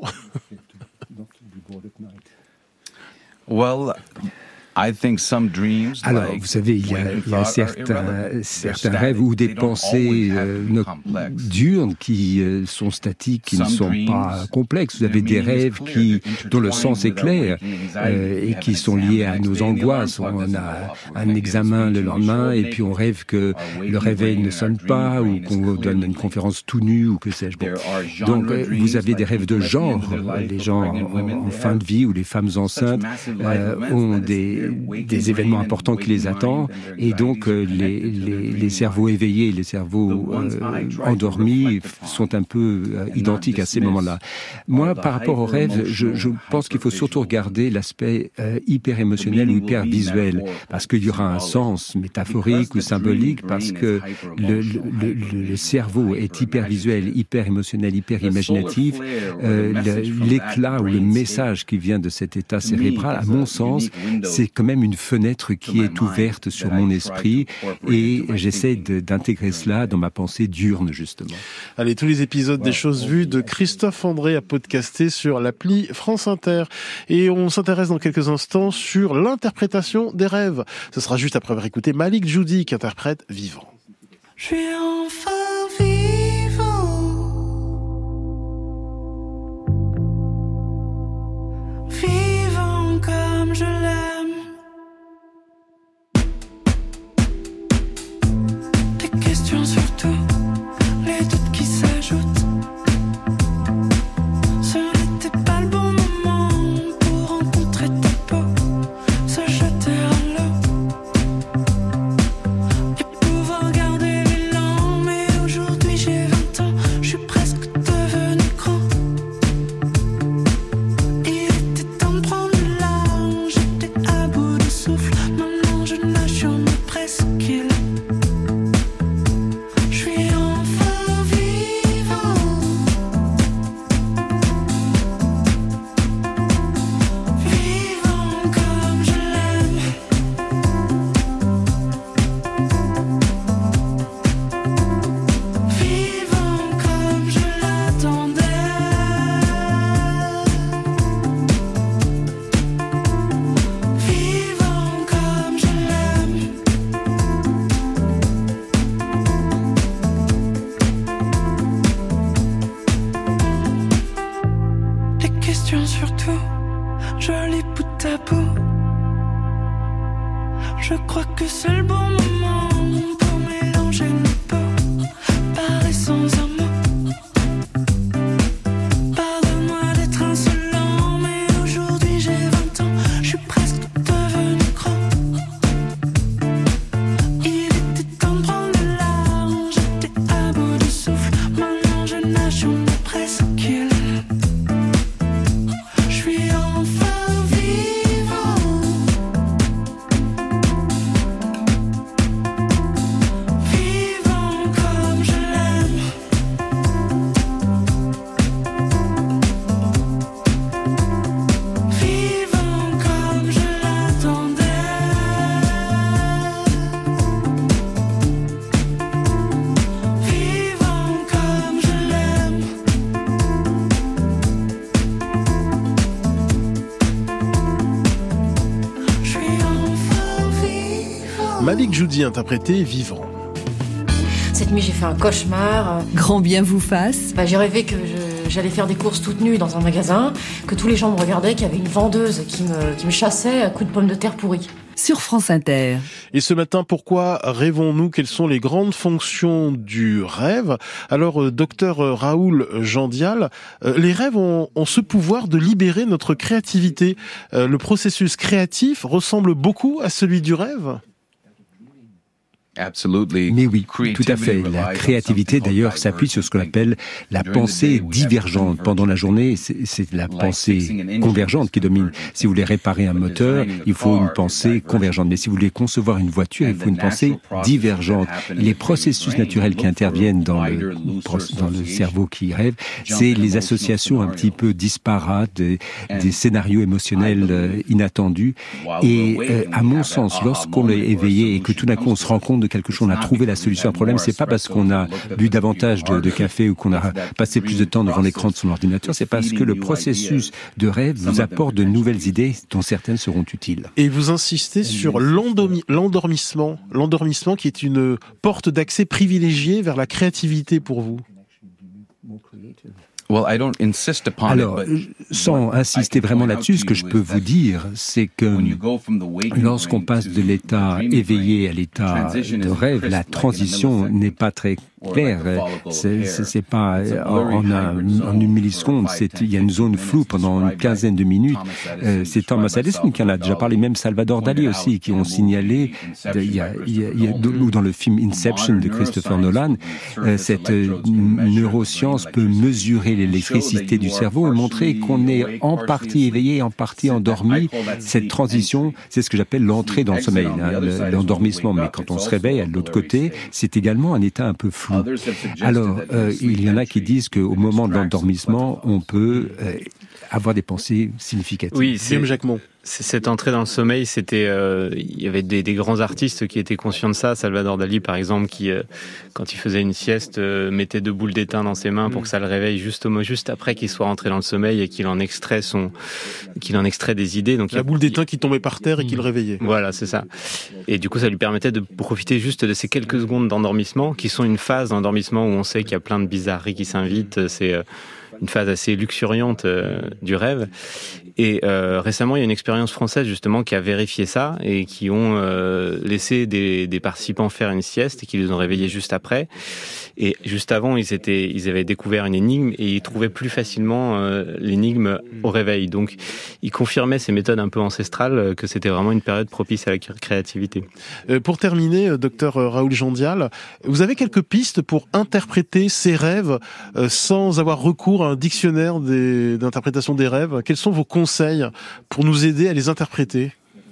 Well, I think some dreams, Alors, like vous savez, il y a, when il y a thoughts are certains, irrelevant, certains they're rêves static. ou des They don't pensées always have euh, to be no- complex. diurnes qui euh, sont statiques, qui ne Some sont dreams, pas complexes. Vous avez their des meaning is rêves clear, qui, they're dont le sens est intertwined clair with our waking euh, anxiety. et We qui have an sont exam liés the à next nos day, the alarm angoisses. clock On doesn't a go off. We're un making a examen le speech, we're lendemain showing et puis on naked. rêve que Our waking le réveil brain ne and sonne our pas dream ou brain is qu'on donne clearly une conférence tout nu ou que sais-je. Bon. There are genre Donc, euh, dreams, vous avez des like rêves de people at the end genre. of their life, Les for gens pregnant en, women, en they fin have de vie ou les femmes such enceintes massive life euh, events ont that des, des événements importants qui les attendent, et donc euh, les, les, les cerveaux éveillés et les cerveaux euh, endormis sont un peu euh, identiques à ces moments-là. Moi, par rapport aux rêves, je, je pense qu'il faut surtout regarder l'aspect euh, hyper émotionnel ou hyper visuel, parce qu'il y aura un sens métaphorique ou symbolique, parce que le, le, le, le cerveau est hyper visuel, hyper émotionnel, hyper imaginatif. Euh, le, l'éclat ou le message qui vient de cet état cérébral, à mon sens, c'est quand même une fenêtre qui est ouverte sur mon esprit, et j'essaie de, d'intégrer cela dans ma pensée diurne, justement. Allez, tous les épisodes des Choses vues de Christophe André à podcaster sur l'appli France Inter. Et on s'intéresse dans quelques instants sur l'interprétation des rêves. Ce sera juste après avoir écouté Malik Djoudi qui interprète Vivant. Je suis enfin vivant, vivant comme je l'aime. Des questions surtout, les doutes qui s'ajoutent. Ce n'était pas le bon moment pour rencontrer ta peau, se jeter à l'eau et pouvoir garder l'élan. Mais aujourd'hui j'ai vingt ans, je suis presque devenu grand. Il était temps de prendre le large, j'étais à bout de souffle. Maintenant je nage sur mes presqu'îles. Je suis enfin vivant, vivant comme je l'aime, vivant comme je l'attendais, vivant comme je l'aime. Les questions surtout, jolies bout à bout. Je crois que c'est le bon moment pour mélanger nos peaux, parler sans un mot. Pardonne-moi d'être insolent, mais aujourd'hui j'ai vingt ans, je suis presque devenu grand. Il était temps de prendre le large, j'étais à bout de souffle. Maintenant je nage sur mes presqu'îles. Je suis enfin vivant, vivant comme je l'aime, vivant comme je l'attendais, vivant comme je l'aime. Je suis enfin vivant. Malik Djoudi interprété Vivant. Cette nuit, j'ai fait un cauchemar. Grand bien vous fasse. Bah, j'ai rêvé que je- j'allais faire des courses toute nue dans un magasin, que tous les gens me regardaient, qu'il y avait une vendeuse qui me, qui me chassait à coups de pommes de terre pourries. Sur France Inter. Et ce matin, pourquoi rêvons-nous? Quelles sont les grandes fonctions du rêve? Alors, euh, docteur euh, Raoul Jandial, euh, les rêves ont, ont ce pouvoir de libérer notre créativité. Euh, le processus créatif ressemble beaucoup à celui du rêve? Mais oui, tout à fait. La créativité, d'ailleurs, s'appuie sur ce qu'on appelle la pensée divergente. Pendant la journée, c'est, c'est la pensée convergente qui domine. Si vous voulez réparer un moteur, il faut une pensée convergente. Mais si vous voulez concevoir une voiture, il faut une pensée divergente. Et les processus naturels qui interviennent dans le, dans le cerveau qui rêve, c'est les associations un petit peu disparates, des, des scénarios émotionnels euh, inattendus. Et euh, à mon sens, lorsqu'on est éveillé et que tout d'un coup on se rend compte de quelque chose, on a trouvé la solution à un problème, c'est pas parce qu'on a bu davantage de, de café ou qu'on a passé plus de temps devant l'écran de son ordinateur, c'est parce que le processus de rêve vous apporte de nouvelles idées dont certaines seront utiles. Et vous insistez sur l'endormi- l'endormissement, l'endormissement qui est une porte d'accès privilégiée vers la créativité pour vous. Alors, sans insister vraiment là-dessus, ce que je peux vous dire, c'est que lorsqu'on passe de l'état éveillé à l'état de rêve, la transition n'est pas très clair. C'est, c'est, c'est pas en, un, en une milliseconde. C'est, il y a une zone floue pendant une quinzaine de minutes. Euh, c'est Thomas Edison qui en a déjà parlé, même Salvador Dali aussi, qui ont signalé, de, il y a, il y a, il y a, ou dans le film Inception de Christopher Nolan, euh, cette euh, neuroscience peut mesurer l'électricité du cerveau et montrer qu'on est en partie éveillé, en partie endormi. Cette transition, c'est ce que j'appelle l'entrée dans le sommeil, hein, l'endormissement. Mais quand on se réveille à l'autre côté, c'est également un état un peu flou. Alors, euh, il y en a qui disent qu'au moment de l'endormissement, on peut euh, avoir des pensées significatives. Oui, c'est Jacquemont. Cette entrée dans le sommeil, c'était, euh, il y avait des, des grands artistes qui étaient conscients de ça. Salvador Dali, par exemple, qui, euh, quand il faisait une sieste, euh, mettait deux boules d'étain dans ses mains pour que ça le réveille juste, au, juste après qu'il soit rentré dans le sommeil et qu'il en extrait son, qu'il en extrait des idées. Donc la il, boule d'étain qui tombait par terre et qui le réveillait. Voilà, c'est ça. Et du coup, ça lui permettait de profiter juste de ces quelques secondes d'endormissement, qui sont une phase d'endormissement où on sait qu'il y a plein de bizarreries qui s'invitent. C'est euh, une phase assez luxuriante euh, du rêve. Et euh, récemment, il y a une expérience française justement qui a vérifié ça et qui ont euh, laissé des, des participants faire une sieste et qui les ont réveillés juste après. Et juste avant, ils étaient, ils avaient découvert une énigme et ils trouvaient plus facilement euh, l'énigme au réveil. Donc, ils confirmaient ces méthodes un peu ancestrales que c'était vraiment une période propice à la créativité. Euh, pour terminer, docteur Raoul Jandial, vous avez quelques pistes pour interpréter ces rêves euh, sans avoir recours à un dictionnaire des, d'interprétation des rêves. Quels sont vos conseils pour nous aider à les interpréter?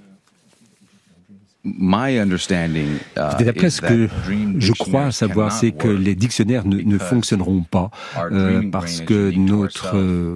D'après ce que je crois savoir, c'est que les dictionnaires ne, ne fonctionneront pas euh, parce que notre euh,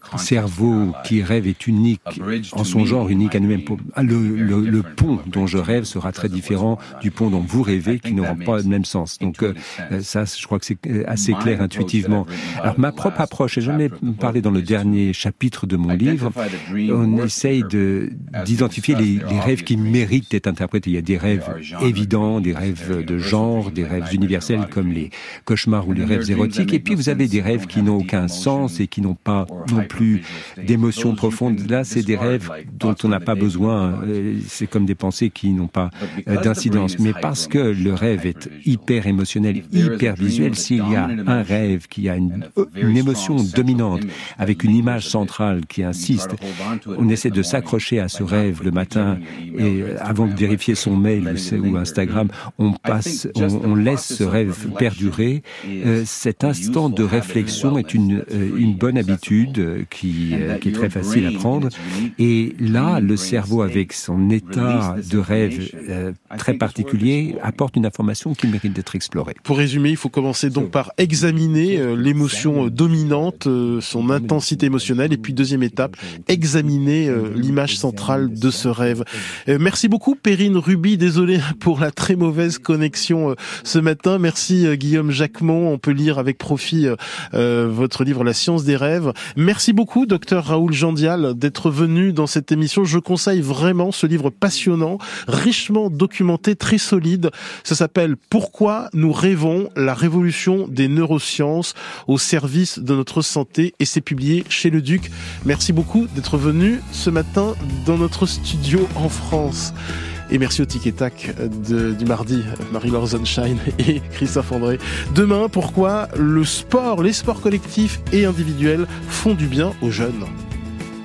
cerveau qui rêve est unique en son genre, unique à nous-mêmes. Le, le, le pont dont je rêve sera très différent du pont dont vous rêvez, qui n'auront pas le même sens. Donc euh, ça, je crois que c'est assez clair intuitivement. Alors ma propre approche, et j'en ai parlé dans le dernier chapitre de mon livre, on essaye de, d'identifier les, les rêves qui méritent d'être interprétés. Il y a des rêves évidents, des rêves de genre, des rêves universels comme les cauchemars ou les rêves érotiques. Et puis vous avez des rêves qui n'ont aucun sens et qui n'ont pas non plus d'émotions profondes. Là, c'est des rêves dont on n'a pas besoin. C'est comme des pensées qui n'ont pas d'incidence. Mais parce que le rêve est hyper émotionnel, hyper visuel, s'il y a un rêve qui a une, une émotion dominante avec une image centrale qui insiste, on essaie de s'accrocher à ce rêve le matin et avant de vérifier son mail ou Instagram, on passe, on, on laisse ce rêve perdurer. Euh, cet instant de réflexion est une euh, une bonne habitude qui euh, qui est très facile à prendre. Et là, le cerveau, avec son état de rêve euh, très particulier, apporte une information qui mérite d'être explorée. Pour résumer, il faut commencer donc par examiner euh, l'émotion dominante, euh, son intensité émotionnelle, et puis deuxième étape, examiner euh, l'image centrale de ce rêve. Euh, merci beaucoup, Perrine Ruby, désolé pour la très mauvaise connexion euh, ce matin. Merci euh, Guillaume Jacquemont, on peut lire avec profit euh, votre livre La science des rêves. Merci beaucoup docteur Raoul Jandial d'être venu dans cette émission. Je conseille vraiment ce livre passionnant, richement documenté, très solide. Ça s'appelle Pourquoi nous rêvons, la révolution des neurosciences au service de notre santé, et c'est publié chez Le Duc. Merci beaucoup d'être venu ce matin dans notre studio en France. Et merci au Tic et Tac de, du mardi, Marie-Laure Sunshine et Christophe André. Demain, pourquoi le sport, les sports collectifs et individuels font du bien aux jeunes.